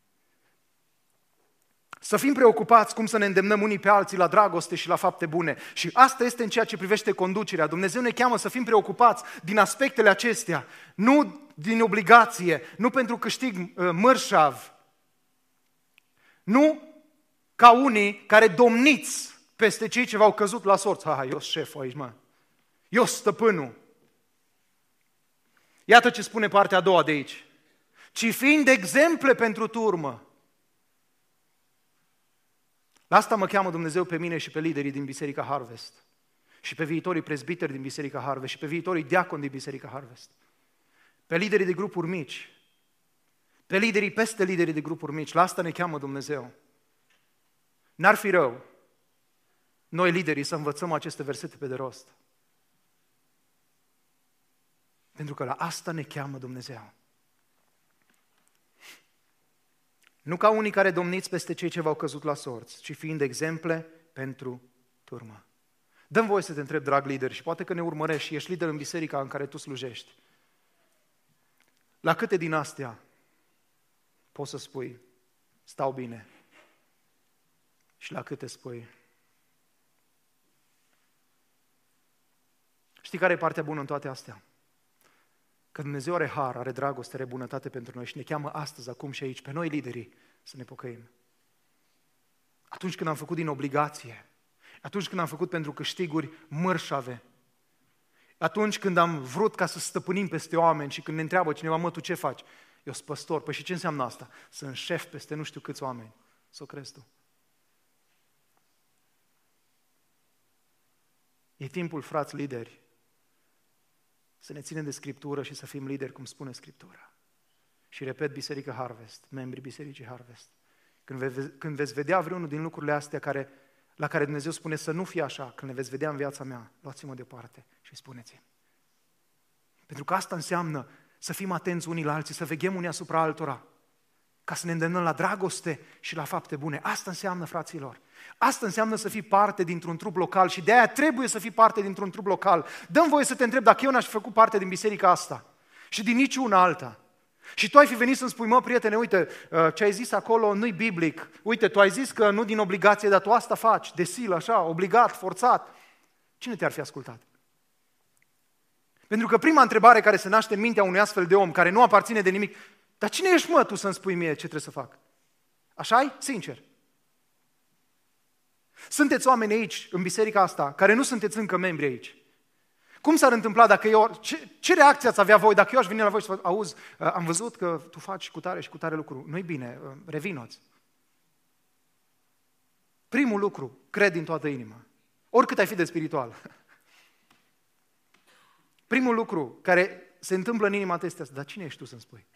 Să fim preocupați cum să ne îndemnăm unii pe alții la dragoste și la fapte bune. Și asta este în ceea ce privește conducerea. Dumnezeu ne cheamă să fim preocupați din aspectele acestea, nu din obligație, nu pentru câștig mărșav, nu ca unii care domniți peste cei ce v-au căzut la sorți. Eu sunt șeful aici, mă. Eu sunt stăpânul. Iată ce spune partea a doua de aici. Ci fiind exemple pentru turmă. La asta mă cheamă Dumnezeu pe mine și pe liderii din Biserica Harvest. Și pe viitorii prezbiteri din Biserica Harvest. Și pe viitorii diaconi din Biserica Harvest. Pe liderii de grupuri mici. Pe liderii peste liderii de grupuri mici. La asta ne cheamă Dumnezeu. N-ar fi rău noi liderii să învățăm aceste versete pe de rost. Pentru că la asta ne cheamă Dumnezeu. Nu ca unii care domniți peste cei ce v-au căzut la sorți, ci fiind exemple pentru turmă. Dă-mi voie să te întreb, drag lider, și poate că ne urmărești și ești lider în biserica în care tu slujești. La câte din astea poți să spui, stau bine? Și la câte spui? Știi care e partea bună în toate astea? Că Dumnezeu are har, are dragoste, are bunătate pentru noi și ne cheamă astăzi, acum și aici, pe noi liderii, să ne pocăim. Atunci când am făcut din obligație, atunci când am făcut pentru câștiguri mărșave, atunci când am vrut ca să stăpânim peste oameni și când ne întreabă cineva, mă, tu ce faci? Eu sunt păstor. Păi și ce înseamnă asta? Sunt șef peste nu știu câți oameni. Să o crezi tu. E timpul, frați lideri, să ne ținem de Scriptură și să fim lideri, cum spune Scriptura. Și repet, Biserica Harvest, membrii Bisericii Harvest. Când veți vedea vreunul din lucrurile astea la care Dumnezeu spune să nu fie așa, când le veți vedea în viața mea, luați-mă deoparte și spuneți-mi. Pentru că asta înseamnă să fim atenți unii la alții, să veghem unii asupra altora, ca să ne îndemnăm la dragoste și la fapte bune. Asta înseamnă, fraților. Asta înseamnă să fii parte dintr-un trup local și de aia trebuie să fii parte dintr-un trup local. Dă-mi voie să te întreb dacă eu n-aș fi făcut parte din biserica asta și din niciuna alta. Și tu ai fi venit să-mi spui, mă, prietene, uite, ce ai zis acolo nu-i biblic. Uite, tu ai zis că nu din obligație, dar tu asta faci, de silă, așa, obligat, forțat. Cine te-ar fi ascultat? Pentru că prima întrebare care se naște în mintea unui astfel de om, care nu aparține de nimic, dar cine ești, mă, tu să-mi spui mie ce trebuie să fac? Așa-i? Sincer. Sunteți oameni aici, în biserica asta, care nu sunteți încă membri aici. Cum s-ar întâmpla dacă eu... Ce reacție ați avea voi dacă eu aș veni la voi și să auzi, am văzut că tu faci cu tare și cu tare lucru. Nu-i bine, revinoți. Primul lucru, cred din toată inima. Oricât ai fi de spiritual. Primul lucru care se întâmplă în inima ta este asta. Dar cine ești tu să-mi spui?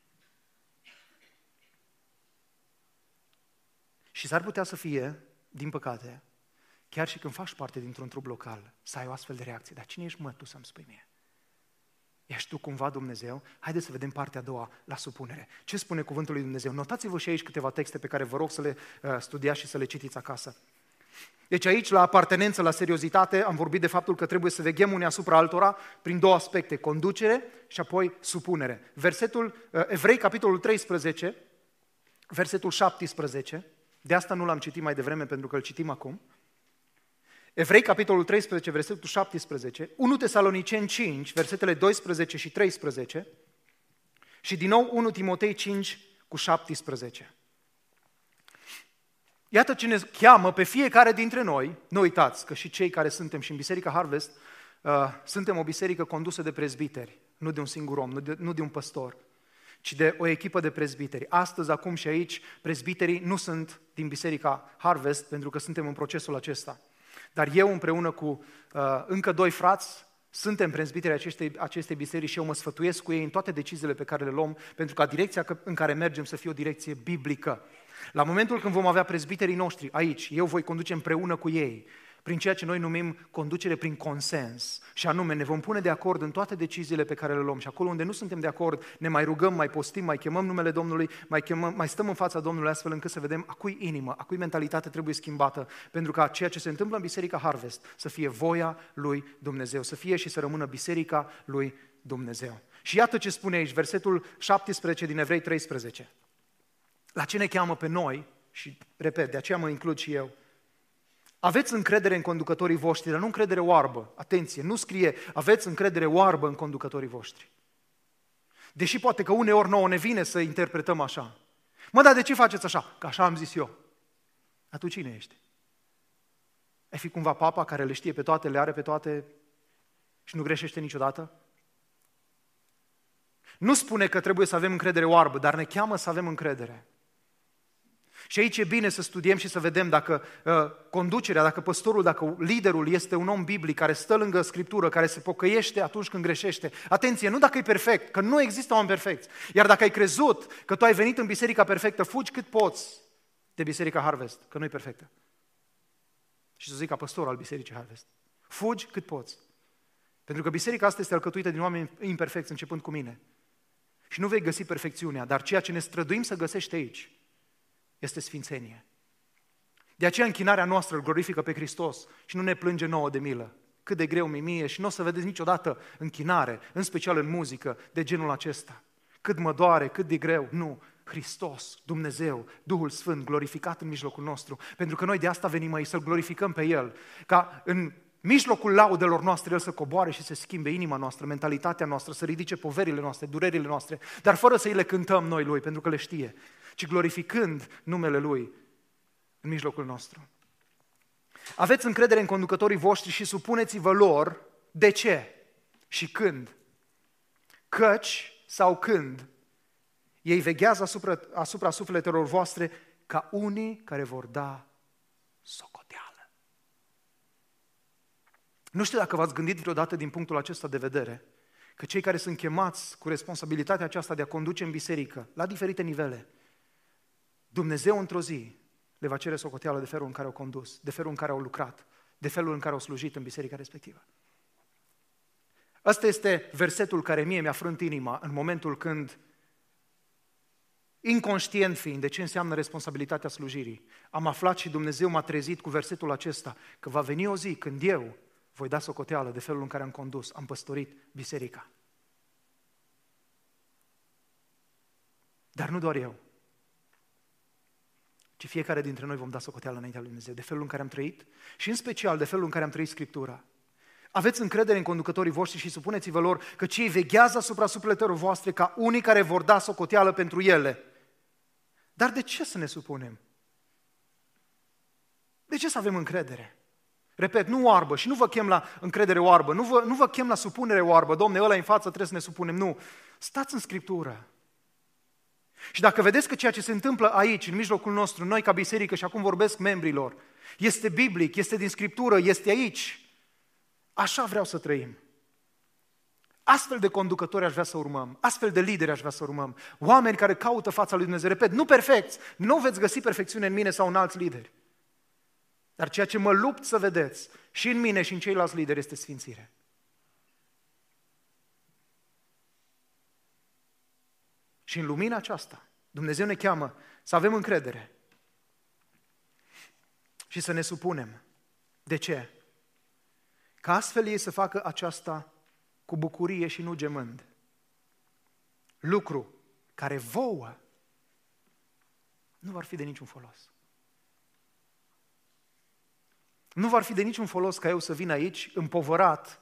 Și s-ar putea să fie, din păcate, chiar și când faci parte dintr-un trup local, să ai o astfel de reacție. Dar cine ești, mă, tu să-mi spui mie? Ești tu cumva Dumnezeu? Haideți să vedem partea a doua, la supunere. Ce spune cuvântul lui Dumnezeu? Notați-vă și aici câteva texte pe care vă rog să le studiați și să le citiți acasă. Deci aici, la apartenență, la seriozitate, am vorbit de faptul că trebuie să veghem unii asupra altora prin două aspecte, conducere și apoi supunere. Versetul Evrei, capitolul 13, versetul 17, de asta nu l-am citit mai devreme pentru că îl citim acum. Evrei, capitolul 13, versetul 17, 1 Tesaloniceni 5, versetele 12 și 13 și din nou 1 Timotei 5 cu 17. Iată ce ne cheamă pe fiecare dintre noi, nu uitați că și cei care suntem și în Biserica Harvest, suntem o biserică condusă de prezbiteri, nu de un singur om, nu de un păstor, ci de o echipă de prezbiteri. Astăzi, acum și aici, prezbiterii nu sunt din Biserica Harvest, pentru că suntem în procesul acesta. Dar eu împreună cu încă 2 frați, suntem prezbiterii acestei biserici și eu mă sfătuiesc cu ei în toate deciziile pe care le luăm, pentru ca direcția în care mergem să fie o direcție biblică. La momentul când vom avea prezbiterii noștri aici, eu voi conduce împreună cu ei, prin ceea ce noi numim conducere prin consens. Și anume, ne vom pune de acord în toate deciziile pe care le luăm. Și acolo unde nu suntem de acord, ne mai rugăm, mai postim, mai chemăm numele Domnului, mai stăm în fața Domnului astfel încât să vedem a cui inimă, a cui mentalitate trebuie schimbată, pentru ca ceea ce se întâmplă în Biserica Harvest să fie voia lui Dumnezeu, să fie și să rămână Biserica lui Dumnezeu. Și iată ce spune aici, versetul 17 din Evrei 13. La ce ne cheamă pe noi, și repet, de aceea mă includ și eu, aveți încredere în conducătorii voștri, dar nu încredere oarbă. Atenție, nu scrie aveți încredere oarbă în conducătorii voștri. Deși poate că uneori nouă ne vine să interpretăm așa. Mă, dar de ce faceți așa? Că așa am zis eu. Dar tu cine ești? Ai fi cumva papa care le știe pe toate, le are pe toate și nu greșește niciodată? Nu spune că trebuie să avem încredere oarbă, dar ne cheamă să avem încredere. Și aici e bine să studiem și să vedem dacă conducerea, dacă păstorul, dacă liderul este un om biblic care stă lângă Scriptură, care se pocăiește atunci când greșește. Atenție, nu dacă e perfect, că nu există oameni perfecți. Iar dacă ai crezut că tu ai venit în biserica perfectă, fugi cât poți de Biserica Harvest, că nu e perfectă. Și să zic ca păstor al Bisericii Harvest. Fugi cât poți. Pentru că biserica asta este alcătuită din oameni imperfecți, începând cu mine. Și nu vei găsi perfecțiunea, dar ceea ce ne străduim să găsești aici este sfințenie. De aceea închinarea noastră îl glorifică pe Hristos și nu ne plânge nouă de milă. Cât de greu mi mie și nu o să vedeți niciodată închinare, în special în muzică, de genul acesta. Cât mă doare, cât de greu. Nu, Hristos, Dumnezeu, Duhul Sfânt, glorificat în mijlocul nostru. Pentru că noi de asta venim aici, să-L glorificăm pe El. Ca în mijlocul laudelor noastre El să coboare și să schimbe inima noastră, mentalitatea noastră, să ridice poverile noastre, durerile noastre, dar fără să îi le cântăm noi Lui, pentru că le știe, ci glorificând numele Lui în mijlocul nostru. Aveți încredere în conducătorii voștri și supuneți-vă lor. De ce? Și când? Căci sau când ei veghează asupra sufletelor voastre ca unii care vor da socoteală. Nu știu dacă v-ați gândit vreodată din punctul acesta de vedere că cei care sunt chemați cu responsabilitatea aceasta de a conduce în biserică, la diferite nivele, Dumnezeu într-o zi le va cere socoteală de felul în care au condus, de felul în care au lucrat, de felul în care au slujit în biserica respectivă. Ăsta este versetul care mie mi-a frânt inima în momentul când, inconștient fiind de ce înseamnă responsabilitatea slujirii, am aflat și Dumnezeu m-a trezit cu versetul acesta, că va veni o zi când eu voi da socoteală de felul în care am condus, am păstorit biserica. Dar nu doar eu, ci fiecare dintre noi vom da socoteală înaintea lui Dumnezeu de felul în care am trăit și în special de felul în care am trăit Scriptura. Aveți încredere în conducătorii voștri și supuneți-vă lor că cei veghează asupra sufletelor voastre ca unii care vor da socoteală pentru ele. Dar de ce să ne supunem? De ce să avem încredere? Repet, nu oarbă și nu vă chem la încredere oarbă, nu vă chem la supunere oarbă, Domne, ăla în față trebuie să ne supunem, nu. Stați în Scriptură. Și dacă vedeți că ceea ce se întâmplă aici, în mijlocul nostru, noi ca biserică, și acum vorbesc membrilor, este biblic, este din Scriptură, este aici, așa vreau să trăim. Astfel de conducători aș vrea să urmăm, astfel de lideri aș vrea să urmăm, oameni care caută fața lui Dumnezeu. Repet, nu perfecți, nu veți găsi perfecțiune în mine sau în alți lideri. Dar ceea ce mă lupt să vedeți și în mine și în ceilalți lideri este sfințire. Și în lumina aceasta, Dumnezeu ne cheamă să avem încredere și să ne supunem. De ce? Ca astfel ei să facă aceasta cu bucurie și nu gemând. Lucru care vouă nu va fi de niciun folos. Nu va fi de niciun folos ca eu să vin aici împovărat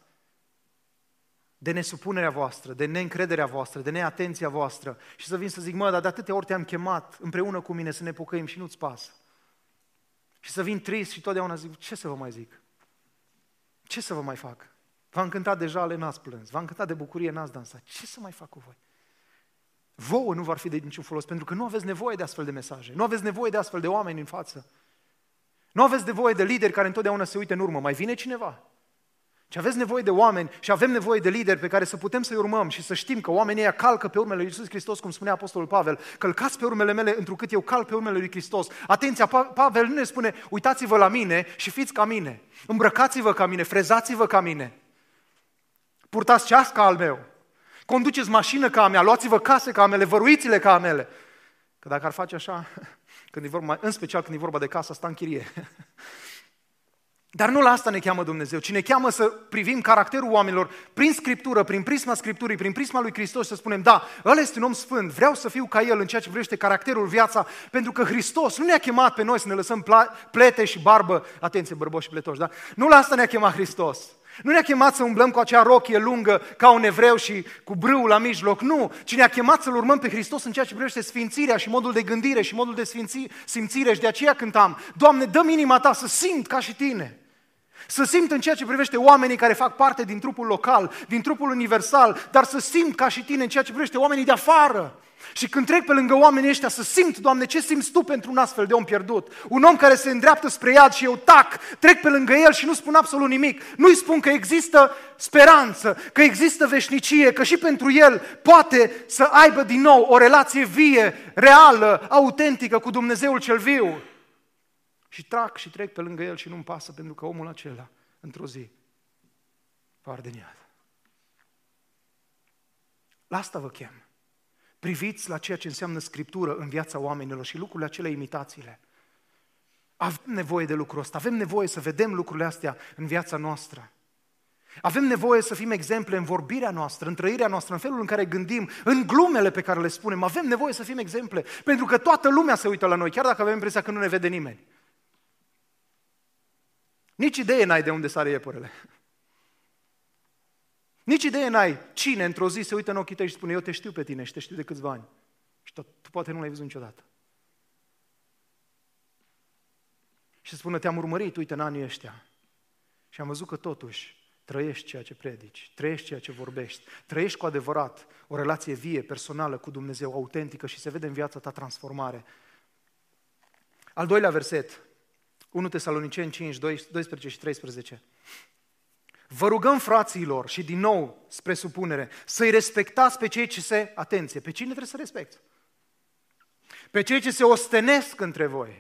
de nesupunerea voastră, de neîncrederea voastră, de neatenția voastră și să vin să zic, dar de atâtea ori te-am chemat împreună cu mine să ne pocăim și nu-ți pasă. Și să vin trist și totdeauna zic, ce să vă mai zic? Ce să vă mai fac? V-am cântat de jale, n-ați plâns. V-am cântat de bucurie, n-ați dansat. Ce să mai fac cu voi? Vouă nu vor fi de niciun folos, pentru că nu aveți nevoie de astfel de mesaje. Nu aveți nevoie de astfel de oameni în față. Nu aveți nevoie de lideri care întotdeauna se uită în urmă. Mai vine cineva? Și aveți nevoie de oameni și avem nevoie de lideri pe care să putem să-i urmăm și să știm că oamenii ăia calcă pe urmele lui Iisus Hristos, cum spunea Apostolul Pavel, călcați pe urmele mele întrucât eu calc pe urmele lui Hristos. Atenția, Pavel nu ne spune, uitați-vă la mine și fiți ca mine, îmbrăcați-vă ca mine, frezați-vă ca mine, purtați ceas ca al meu, conduceți mașină ca a mea, luați-vă case ca a mele, văruiți-le ca a mele. Că dacă ar face așa, în special când e vorba de casă, asta în chirie. Dar nu la asta ne cheamă Dumnezeu, ci ne cheamă să privim caracterul oamenilor prin Scriptură, prin prisma Scripturii, prin prisma lui Hristos și să spunem, da, ăla este un om sfânt, vreau să fiu ca el în ceea ce privește caracterul, viața, pentru că Hristos nu ne-a chemat pe noi să ne lăsăm plete și barbă, atenție bărboși și pletoși, da? Nu la asta ne-a chemat Hristos. Nu ne-a chemat să umblăm cu acea rochie lungă ca un evreu și cu brâul la mijloc, nu, ci ne-a chemat să-L urmăm pe Hristos în ceea ce privește sfințirea și modul de gândire și modul de simțire și de aceea cântam, Doamne, dă-mi inima Ta să simt ca și Tine. Să simt în ceea ce privește oamenii care fac parte din trupul local, din trupul universal, dar să simt ca și Tine în ceea ce privește oamenii de afară. Și când trec pe lângă oamenii ăștia să simt, Doamne, ce simți Tu pentru un astfel de om pierdut? Un om care se îndreaptă spre iad și eu trec pe lângă el și nu spun absolut nimic. Nu-i spun că există speranță, că există veșnicie, că și pentru el poate să aibă din nou o relație vie, reală, autentică cu Dumnezeul cel viu. Și trec pe lângă el și nu-mi pasă, pentru că omul acela, într-o zi, va arde în iad. La asta vă chem. Priviți la ceea ce înseamnă Scriptură în viața oamenilor și lucrurile acelea, imitațiile. Avem nevoie de lucrul ăsta, avem nevoie să vedem lucrurile astea în viața noastră. Avem nevoie să fim exemple în vorbirea noastră, în trăirea noastră, în felul în care gândim, în glumele pe care le spunem. Avem nevoie să fim exemple, pentru că toată lumea se uită la noi, chiar dacă avem impresia că nu ne vede nimeni. Nici idee n-ai de unde sare iepurele. Nici idee n-ai cine într-o zi se uită în ochii tăi și spune, eu te știu pe tine și te știu de câțiva ani. Și tu poate nu l-ai văzut niciodată. Și spune, te-am urmărit, uite, în anii ăștia. Și am văzut că totuși trăiești ceea ce predici, trăiești ceea ce vorbești, trăiești cu adevărat o relație vie, personală cu Dumnezeu, autentică și se vede în viața ta transformare. Al doilea verset, 1 Tesaloniceni 5, 12 și 13. Vă rugăm, fraților, și din nou spre supunere, să-i respectați pe cei ce se, atenție, pe cine trebuie să respecti? Pe cei ce se ostenesc între voi.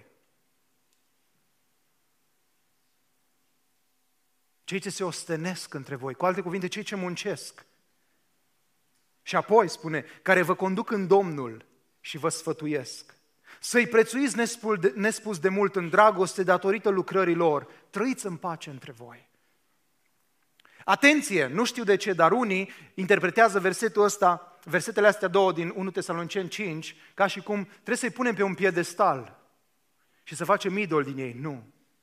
Cei ce se ostenesc între voi, cu alte cuvinte, cei ce muncesc. Și apoi spune, care vă conduc în Domnul și vă sfătuiesc. Să-i prețuiți nespus de mult în dragoste datorită lucrării lor. Trăiți în pace între voi. Atenție, nu știu de ce, dar unii interpretează versetul ăsta, versetele astea două din 1 Tesaloniceni 5, ca și cum trebuie să-i punem pe un piedestal și să facem idol din ei. Nu.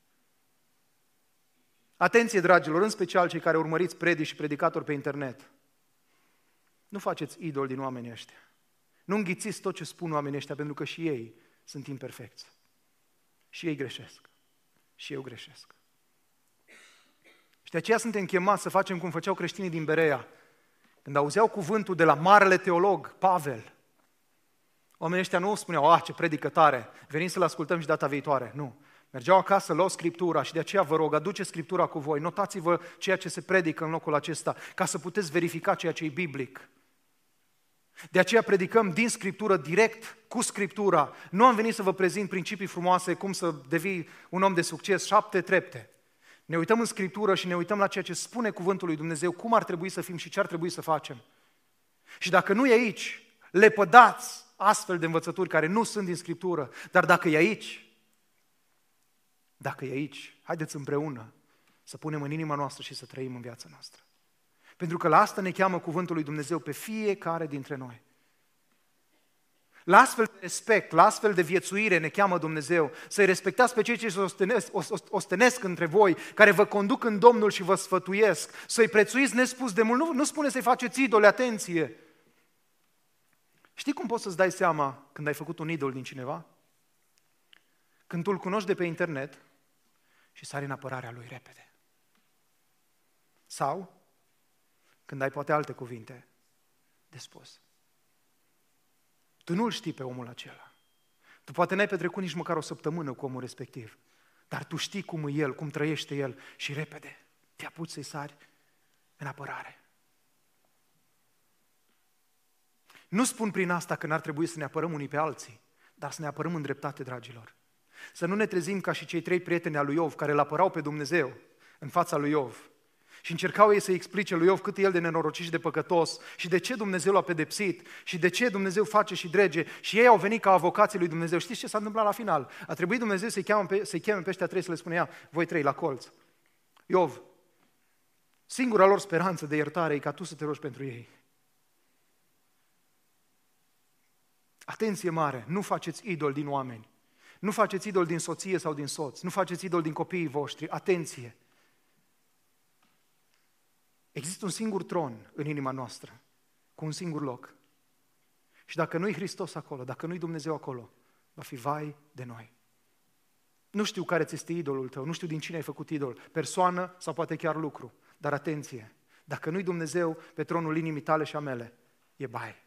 Atenție, dragilor, în special cei care urmăriți predici și predicatori pe internet. Nu faceți idol din oamenii ăștia. Nu înghițiți tot ce spun oamenii ăștia, pentru că și ei sunt imperfecți. Și ei greșesc. Și eu greșesc. Și de aceea suntem chemați să facem cum făceau creștinii din Berea. Când auzeau cuvântul de la marele teolog, Pavel, oamenii ăștia nu spuneau, ce predică tare, venim să-l ascultăm și data viitoare. Nu. Mergeau acasă, luau Scriptura și de aceea vă rog, aduceți Scriptura cu voi, notați-vă ceea ce se predică în locul acesta, ca să puteți verifica ceea ce e biblic. De aceea predicăm din Scriptură, direct cu Scriptura. Nu am venit să vă prezint principii frumoase, cum să devii un om de succes, 7 trepte. Ne uităm în Scriptură și ne uităm la ceea ce spune cuvântul lui Dumnezeu, cum ar trebui să fim și ce ar trebui să facem. Și dacă nu e aici, lepădați astfel de învățături care nu sunt din Scriptură. Dar dacă e aici, haideți împreună să punem în inima noastră și să trăim în viața noastră. Pentru că la asta ne cheamă cuvântul lui Dumnezeu pe fiecare dintre noi. La astfel de respect, la astfel de viețuire ne cheamă Dumnezeu, să-i respectați pe cei ce se ostenesc între voi, care vă conduc în Domnul și vă sfătuiesc, să-i prețuiți nespus de mult. Nu spune să-i faceți idole, atenție! Știi cum poți să-ți dai seama când ai făcut un idol din cineva? Când tu îl cunoști de pe internet și sari în apărarea lui repede. Sau când ai poate alte cuvinte de spus. Tu nu-l știi pe omul acela. Tu poate n-ai petrecut nici măcar o săptămână cu omul respectiv, dar tu știi cum e el, cum trăiește el și repede te apuci să-i sari în apărare. Nu spun prin asta că n-ar trebui să ne apărăm unii pe alții, dar să ne apărăm în dreptate, dragilor. Să nu ne trezim ca și cei 3 prieteni al lui Iov care îl apărau pe Dumnezeu în fața lui Iov. Și încercau ei să explice lui Iov cât e el de nenorocit și de păcătos și de ce Dumnezeu l-a pedepsit și de ce Dumnezeu face și drege și ei au venit ca avocații lui Dumnezeu. Știți ce s-a întâmplat la final? A trebuit Dumnezeu să-i cheme pe ăștia 3 să le spună: ia, voi 3 la colț. Iov, singura lor speranță de iertare e ca tu să te rogi pentru ei. Atenție mare, nu faceți idol din oameni. Nu faceți idol din soție sau din soț. Nu faceți idol din copiii voștri. Atenție! Există un singur tron în inima noastră, cu un singur loc. Și dacă nu-i Hristos acolo, dacă nu-i Dumnezeu acolo, va fi vai de noi. Nu știu care ți este idolul tău, nu știu din cine ai făcut idol, persoană sau poate chiar lucru. Dar atenție, dacă nu-i Dumnezeu pe tronul inimii tale și a mele, e bai.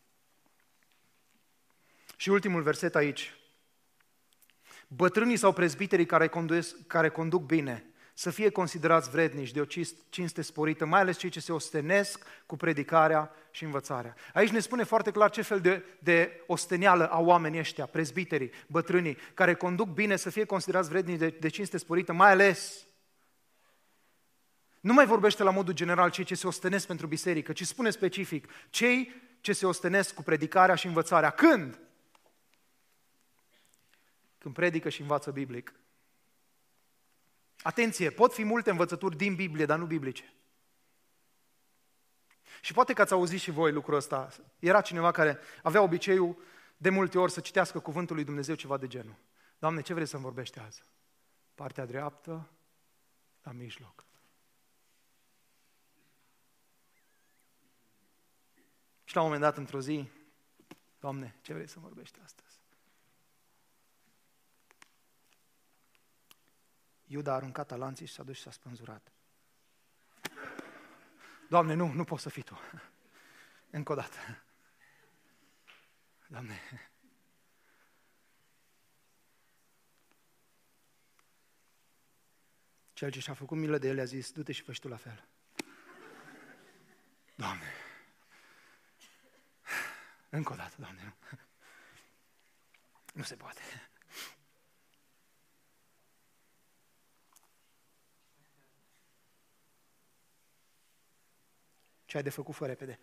Și ultimul verset aici. Bătrânii sau prezbiterii care conduc bine să fie considerați vrednici de o cinste sporită, mai ales cei ce se ostenesc cu predicarea și învățarea. Aici ne spune foarte clar ce fel de osteneală au oamenii ăștia, prezbiterii, bătrânii, care conduc bine să fie considerați vrednici de cinste sporită, mai ales. Nu mai vorbește la modul general cei ce se ostenesc pentru biserică, ci spune specific cei ce se ostenesc cu predicarea și învățarea. Când? Când predică și învață biblic. Atenție, pot fi multe învățături din Biblie, dar nu biblice. Și poate că ați auzit și voi lucrul ăsta. Era cineva care avea obiceiul de multe ori să citească cuvântul lui Dumnezeu ceva de genul: Doamne, ce vrei să-mi vorbești azi? Partea dreaptă, la mijloc. Și la un moment dat, într-o zi: Doamne, ce vrei să-mi vorbești astăzi? Iuda a aruncat talanții și s-a dus și s-a spânzurat. Doamne, nu poți să fii Tu. Încă o dată. Doamne. Cel ce și-a făcut milă de el a zis: du-te și fă-și tu la fel. Doamne. Încă o dată, Doamne. Nu se poate. Ce ai de făcut, fă repede.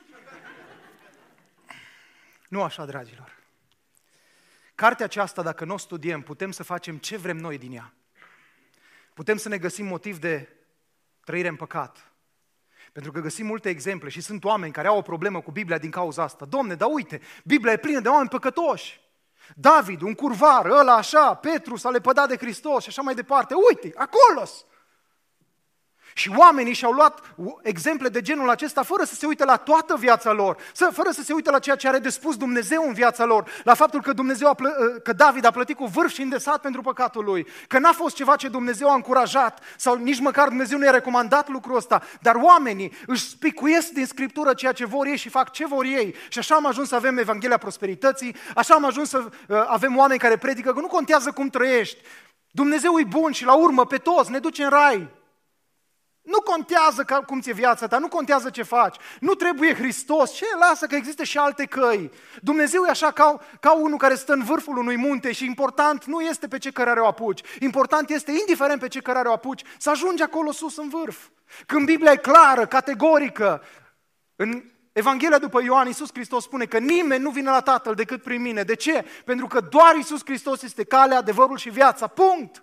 Nu așa, dragilor. Cartea aceasta, dacă nu o studiem, putem să facem ce vrem noi din ea. Putem să ne găsim motiv de trăire în păcat. Pentru că găsim multe exemple și sunt oameni care au o problemă cu Biblia din cauza asta. Domne, dar uite, Biblia e plină de oameni păcătoși. David, un curvar, ăla așa, Petru s-a lepădat de Hristos și așa mai departe. Uite, acolo-s! Și oamenii și-au luat exemple de genul acesta fără să se uite la toată viața lor, fără să se uite la ceea ce are de spus Dumnezeu în viața lor, la faptul că, că David a plătit cu vârf și îndesat pentru păcatul lui, că n-a fost ceva ce Dumnezeu a încurajat sau nici măcar Dumnezeu nu i-a recomandat lucrul ăsta, dar oamenii își spicuiesc din Scriptură ceea ce vor ei și fac ce vor ei. Și așa am ajuns să avem Evanghelia Prosperității, așa am ajuns să avem oameni care predică că nu contează cum trăiești, Dumnezeu e bun și la urmă pe toți ne duce în rai. Nu contează cum ți-e viața ta, nu contează ce faci, nu trebuie Hristos, ce lasă că există și alte căi. Dumnezeu e așa ca unul care stă în vârful unui munte și important nu este pe ce cărare o apuci, important este, indiferent pe ce cărare o apuci, să ajungi acolo sus în vârf. Când Biblia e clară, categorică, în Evanghelia după Ioan, Iisus Hristos spune că nimeni nu vine la Tatăl decât prin mine. De ce? Pentru că doar Iisus Hristos este calea, adevărul și viața. Punct!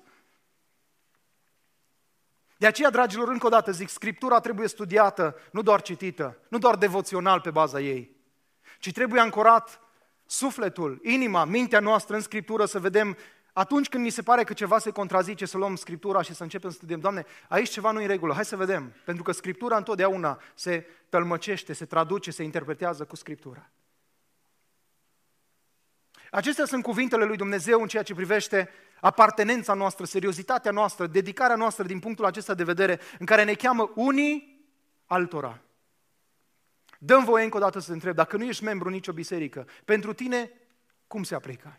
De aceea, dragilor, încă o dată zic, Scriptura trebuie studiată, nu doar citită, nu doar devoțional pe baza ei, ci trebuie ancorat sufletul, inima, mintea noastră în Scriptură să vedem atunci când mi se pare că ceva se contrazice, să luăm Scriptura și să începem să studiem. Doamne, aici ceva nu e în regulă, hai să vedem. Pentru că Scriptura întotdeauna se tălmăcește, se traduce, se interpretează cu Scriptura. Acestea sunt cuvintele lui Dumnezeu în ceea ce privește apartenența noastră, seriozitatea noastră, dedicarea noastră din punctul acesta de vedere, în care ne cheamă unii altora. Dă-mi voie încă o dată să te întreb, dacă nu ești membru în nicio biserică, pentru tine cum se aplică?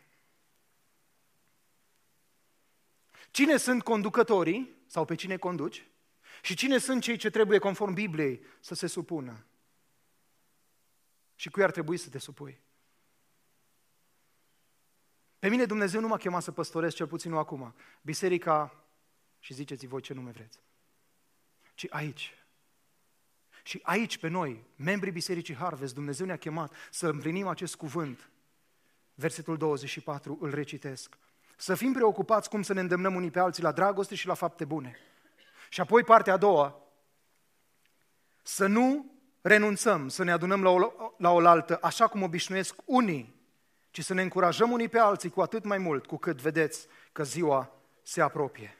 Cine sunt conducătorii, sau pe cine conduci, și cine sunt cei ce trebuie, conform Bibliei, să se supună? Și cui ar trebui să te supui? Pe mine Dumnezeu nu m-a chemat să păstoresc, cel puțin nu acum, biserica, și ziceți voi ce nume vreți, ci aici. Și aici pe noi, membrii Bisericii Harvest, Dumnezeu ne-a chemat să împlinim acest cuvânt. Versetul 24 îl recitesc. Să fim preocupați cum să ne îndemnăm unii pe alții la dragoste și la fapte bune. Și apoi partea a doua, să nu renunțăm, să ne adunăm la oaltă, așa cum obișnuiesc unii, ci să ne încurajăm unii pe alții cu atât mai mult, cu cât vedeți că ziua se apropie.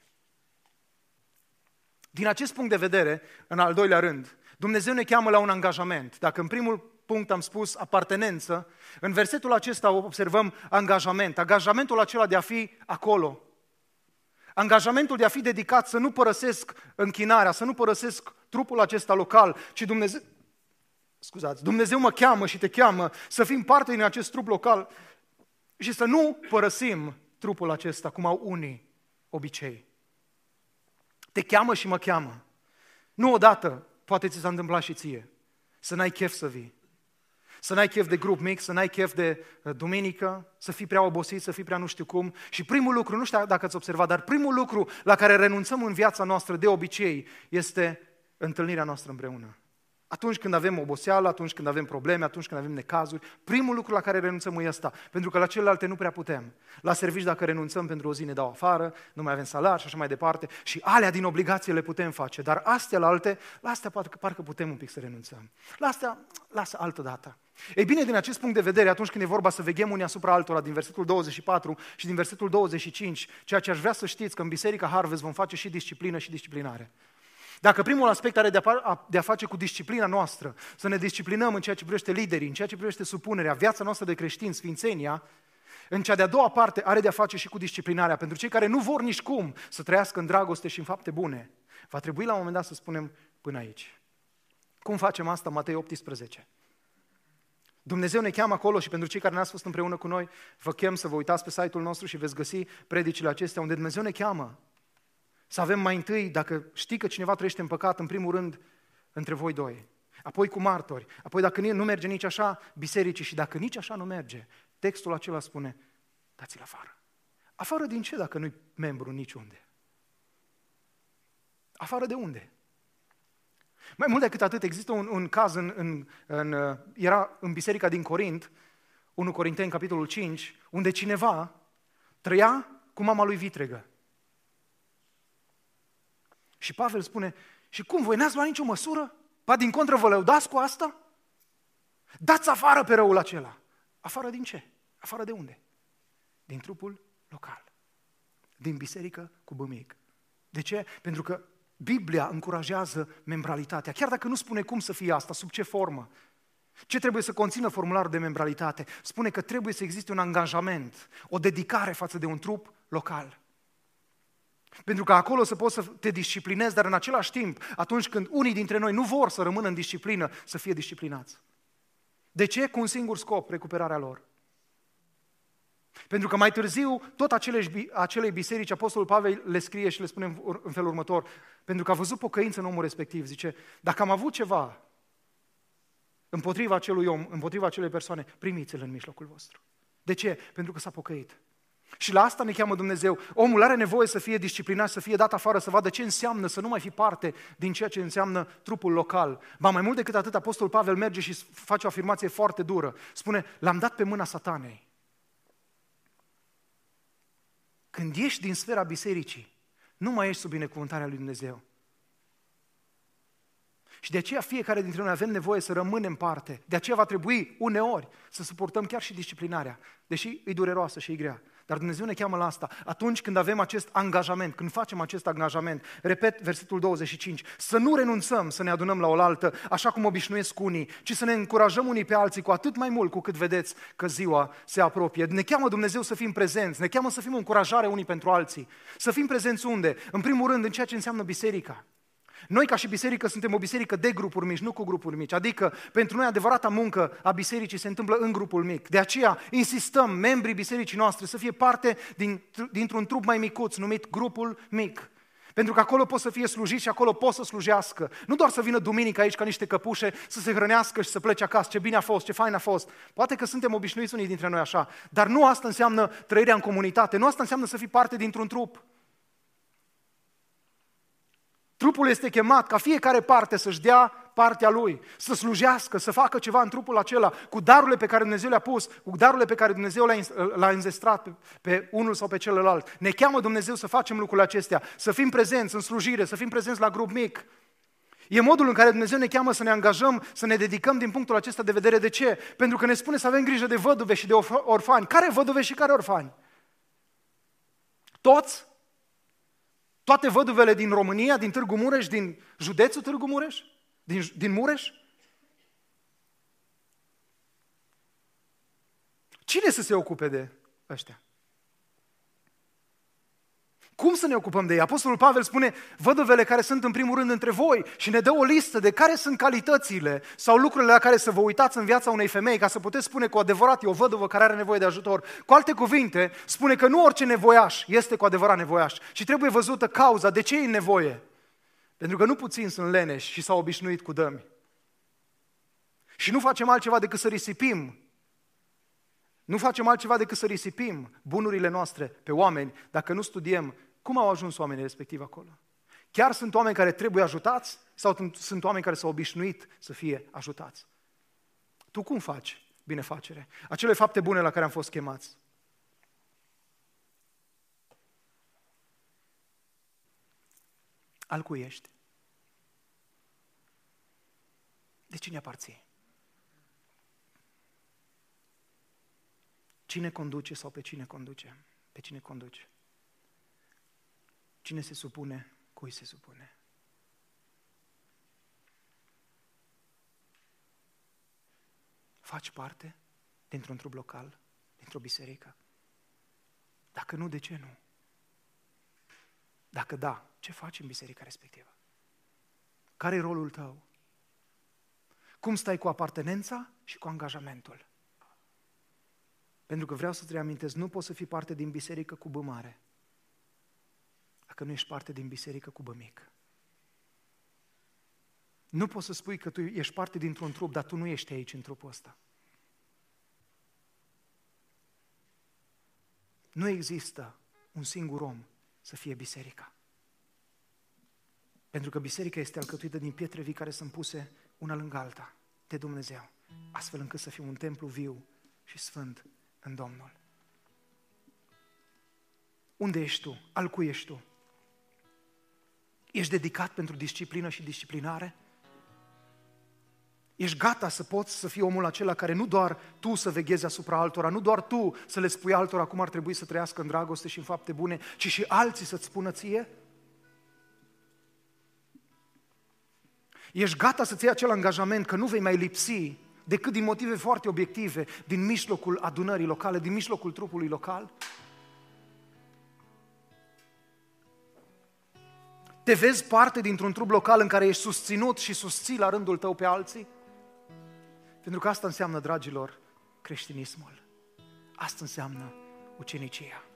Din acest punct de vedere, în al doilea rând, Dumnezeu ne cheamă la un angajament. Dacă în primul punct am spus apartenență, în versetul acesta observăm angajament. Angajamentul acela de a fi acolo. Angajamentul de a fi dedicat să nu părăsesc închinarea, să nu părăsesc trupul acesta local, ci Dumnezeu mă cheamă și te cheamă să fim parte din acest trup local și să nu părăsim trupul acesta, cum au unii obicei. Te cheamă și mă cheamă. Nu odată, poate ți s-a întâmplat și ție, să n-ai chef să vii. Să n-ai chef de grup mic, să n-ai chef de duminică, să fii prea obosit, să fii prea nu știu cum. Și primul lucru, nu știu dacă ați observat, dar primul lucru la care renunțăm în viața noastră de obicei este întâlnirea noastră împreună. Atunci când avem oboseală, atunci când avem probleme, atunci când avem necazuri, primul lucru la care renunțăm e ăsta, pentru că la celelalte nu prea putem. La servici, dacă renunțăm pentru o zi, ne dau afară, nu mai avem salar și așa mai departe, și alea din obligație le putem face, dar astea la astea parcă putem un pic să renunțăm. La astea, lasă altă dată. Ei bine, din acest punct de vedere, atunci când e vorba să veghem unii asupra altora, din versetul 24 și din versetul 25, ceea ce aș vrea să știți, că în Biserica Harvest vom face și disciplină și disciplinare. Dacă primul aspect are de a face cu disciplina noastră, să ne disciplinăm în ceea ce privește liderii, în ceea ce privește supunerea, viața noastră de creștini, sfințenia, în cea de-a doua parte are de a face și cu disciplinarea. Pentru cei care nu vor nici cum să trăiască în dragoste și în fapte bune, va trebui la un moment dat să spunem până aici. Cum facem asta? Matei 18. Dumnezeu ne cheamă acolo și pentru cei care n-ați fost împreună cu noi, vă chem să vă uitați pe site-ul nostru și veți găsi predicile acestea unde Dumnezeu ne cheamă. Să avem mai întâi, dacă știi că cineva trăiește în păcat, în primul rând, între voi doi. Apoi cu martori. Apoi dacă nu merge nici așa, bisericii. Și dacă nici așa nu merge, textul acela spune, dați-l afară. Afară din ce dacă nu-i membru niciunde? Afară de unde? Mai mult decât atât, există un caz era în biserica din Corint, 1 Corinteni, capitolul 5, unde cineva trăia cu mama lui vitregă. Și Pavel spune, și cum, voi n-ați luat nicio măsură? Ba din contră vă lăudați cu asta? Dați afară pe răul acela. Afară din ce? Afară de unde? Din trupul local. Din biserică cu B mic. De ce? Pentru că Biblia încurajează membralitatea. Chiar dacă nu spune cum să fie asta, sub ce formă. Ce trebuie să conțină formularul de membralitate? Spune că trebuie să existe un angajament, o dedicare față de un trup local. Pentru că acolo să poți să te disciplinezi, dar în același timp, atunci când unii dintre noi nu vor să rămână în disciplină, să fie disciplinați. De ce? Cu un singur scop, recuperarea lor. Pentru că mai târziu, tot acelei biserici, Apostolul Pavel le scrie și le spune în felul următor, pentru că a văzut pocăință în omul respectiv, zice, dacă am avut ceva împotriva acelui om, împotriva acelei persoane, primiți-l în mijlocul vostru. De ce? Pentru că s-a pocăit. Și la asta ne cheamă Dumnezeu. Omul are nevoie să fie disciplinat, să fie dat afară, să vadă ce înseamnă să nu mai fi parte din ceea ce înseamnă trupul local. Ba mai mult decât atât, Apostolul Pavel merge și face o afirmație foarte dură. Spune, l-am dat pe mâna Satanei. Când ieși din sfera bisericii, nu mai ești sub binecuvântarea lui Dumnezeu. Și de aceea fiecare dintre noi avem nevoie să rămânem parte. De aceea va trebui uneori să suportăm chiar și disciplinarea, deși e dureroasă și e grea. Dar Dumnezeu ne cheamă la asta. Atunci când avem acest angajament, când facem acest angajament, repet versetul 25, să nu renunțăm să ne adunăm la oaltă, așa cum obișnuiesc unii, ci să ne încurajăm unii pe alții cu atât mai mult cu cât vedeți că ziua se apropie. Ne cheamă Dumnezeu să fim prezenți, ne cheamă să fim o încurajare unii pentru alții. Să fim prezenți unde? În primul rând în ceea ce înseamnă biserica. Noi ca și biserică suntem o biserică de grupuri mici, nu cu grupuri mici. Adică pentru noi adevărata muncă a bisericii se întâmplă în grupul mic. De aceea insistăm membrii bisericii noastre să fie parte dintr-un trup mai micuț numit grupul mic. Pentru că acolo pot să fie slujiți și acolo pot să slujească. Nu doar să vină duminică aici ca niște căpușe, să se hrănească și să plece acasă. Ce bine a fost, ce fain a fost. Poate că suntem obișnuiți unii dintre noi așa, dar nu asta înseamnă trăirea în comunitate, nu asta înseamnă să fii parte dintr-un trup. Trupul este chemat ca fiecare parte să-și dea partea lui, să slujească, să facă ceva în trupul acela, cu darurile pe care Dumnezeu le-a pus, cu darurile pe care Dumnezeu le-a înzestrat pe unul sau pe celălalt. Ne cheamă Dumnezeu să facem lucrurile acestea, să fim prezenți în slujire, să fim prezenți la grup mic. E modul în care Dumnezeu ne cheamă să ne angajăm, să ne dedicăm din punctul acesta de vedere. De ce? Pentru că ne spune să avem grijă de văduve și de orfani. Care văduve și care orfani? Toți? Toate văduvele din România, din Târgu Mureș, din județul Târgu Mureș? Din Mureș? Cine să se ocupe de ăștia? Cum să ne ocupăm de ei? Apostolul Pavel spune, văduvele care sunt în primul rând între voi și ne dă o listă de care sunt calitățile sau lucrurile la care să vă uitați în viața unei femei ca să puteți spune cu adevărat e o văduvă care are nevoie de ajutor. Cu alte cuvinte, spune că nu orice nevoiaș este cu adevărat nevoiaș și trebuie văzută cauza, de ce e nevoie. Pentru că nu puțini sunt leneși și s-au obișnuit cu dămi. Și nu facem altceva decât să risipim. Nu facem altceva decât să risipim bunurile noastre pe oameni dacă nu studiem cum au ajuns oamenii respectiv acolo. Chiar sunt oameni care trebuie ajutați sau sunt oameni care s-au obișnuit să fie ajutați? Tu cum faci binefacere? Acele fapte bune la care am fost chemați. Al cui ești? De cine aparții? Cine conduce sau pe cine conduce? Pe cine conduce? Cine se supune, cui se supune? Faci parte dintr-un trup local, dintr-o biserică? Dacă nu, de ce nu? Dacă da, ce faci în biserica respectivă? Care e rolul tău? Cum stai cu apartenența și cu angajamentul? Pentru că vreau să-ți reamintesc, nu poți să fii parte din biserică cu B mare dacă nu ești parte din biserică cu B mic. Nu poți să spui că tu ești parte dintr-un trup, dar tu nu ești aici în trupul ăsta. Nu există un singur om să fie biserica. Pentru că biserica este alcătuită din pietre vii care sunt puse una lângă alta de Dumnezeu, astfel încât să fie un templu viu și sfânt în Domnul. Unde ești tu? Al cui ești tu? Ești dedicat pentru disciplină și disciplinare? Ești gata să poți să fii omul acela care nu doar tu să veghezi asupra altora, nu doar tu să le spui altora cum ar trebui să trăiască în dragoste și în fapte bune, ci și alții să-ți spună ție? Ești gata să-ți iei acel angajament că nu vei mai lipsi decât din motive foarte obiective, din mijlocul adunării locale, din mijlocul trupului local? Te vezi parte dintr-un trup local în care ești susținut și susții la rândul tău pe alții? Pentru că asta înseamnă, dragilor, creștinismul. Asta înseamnă ucenicia.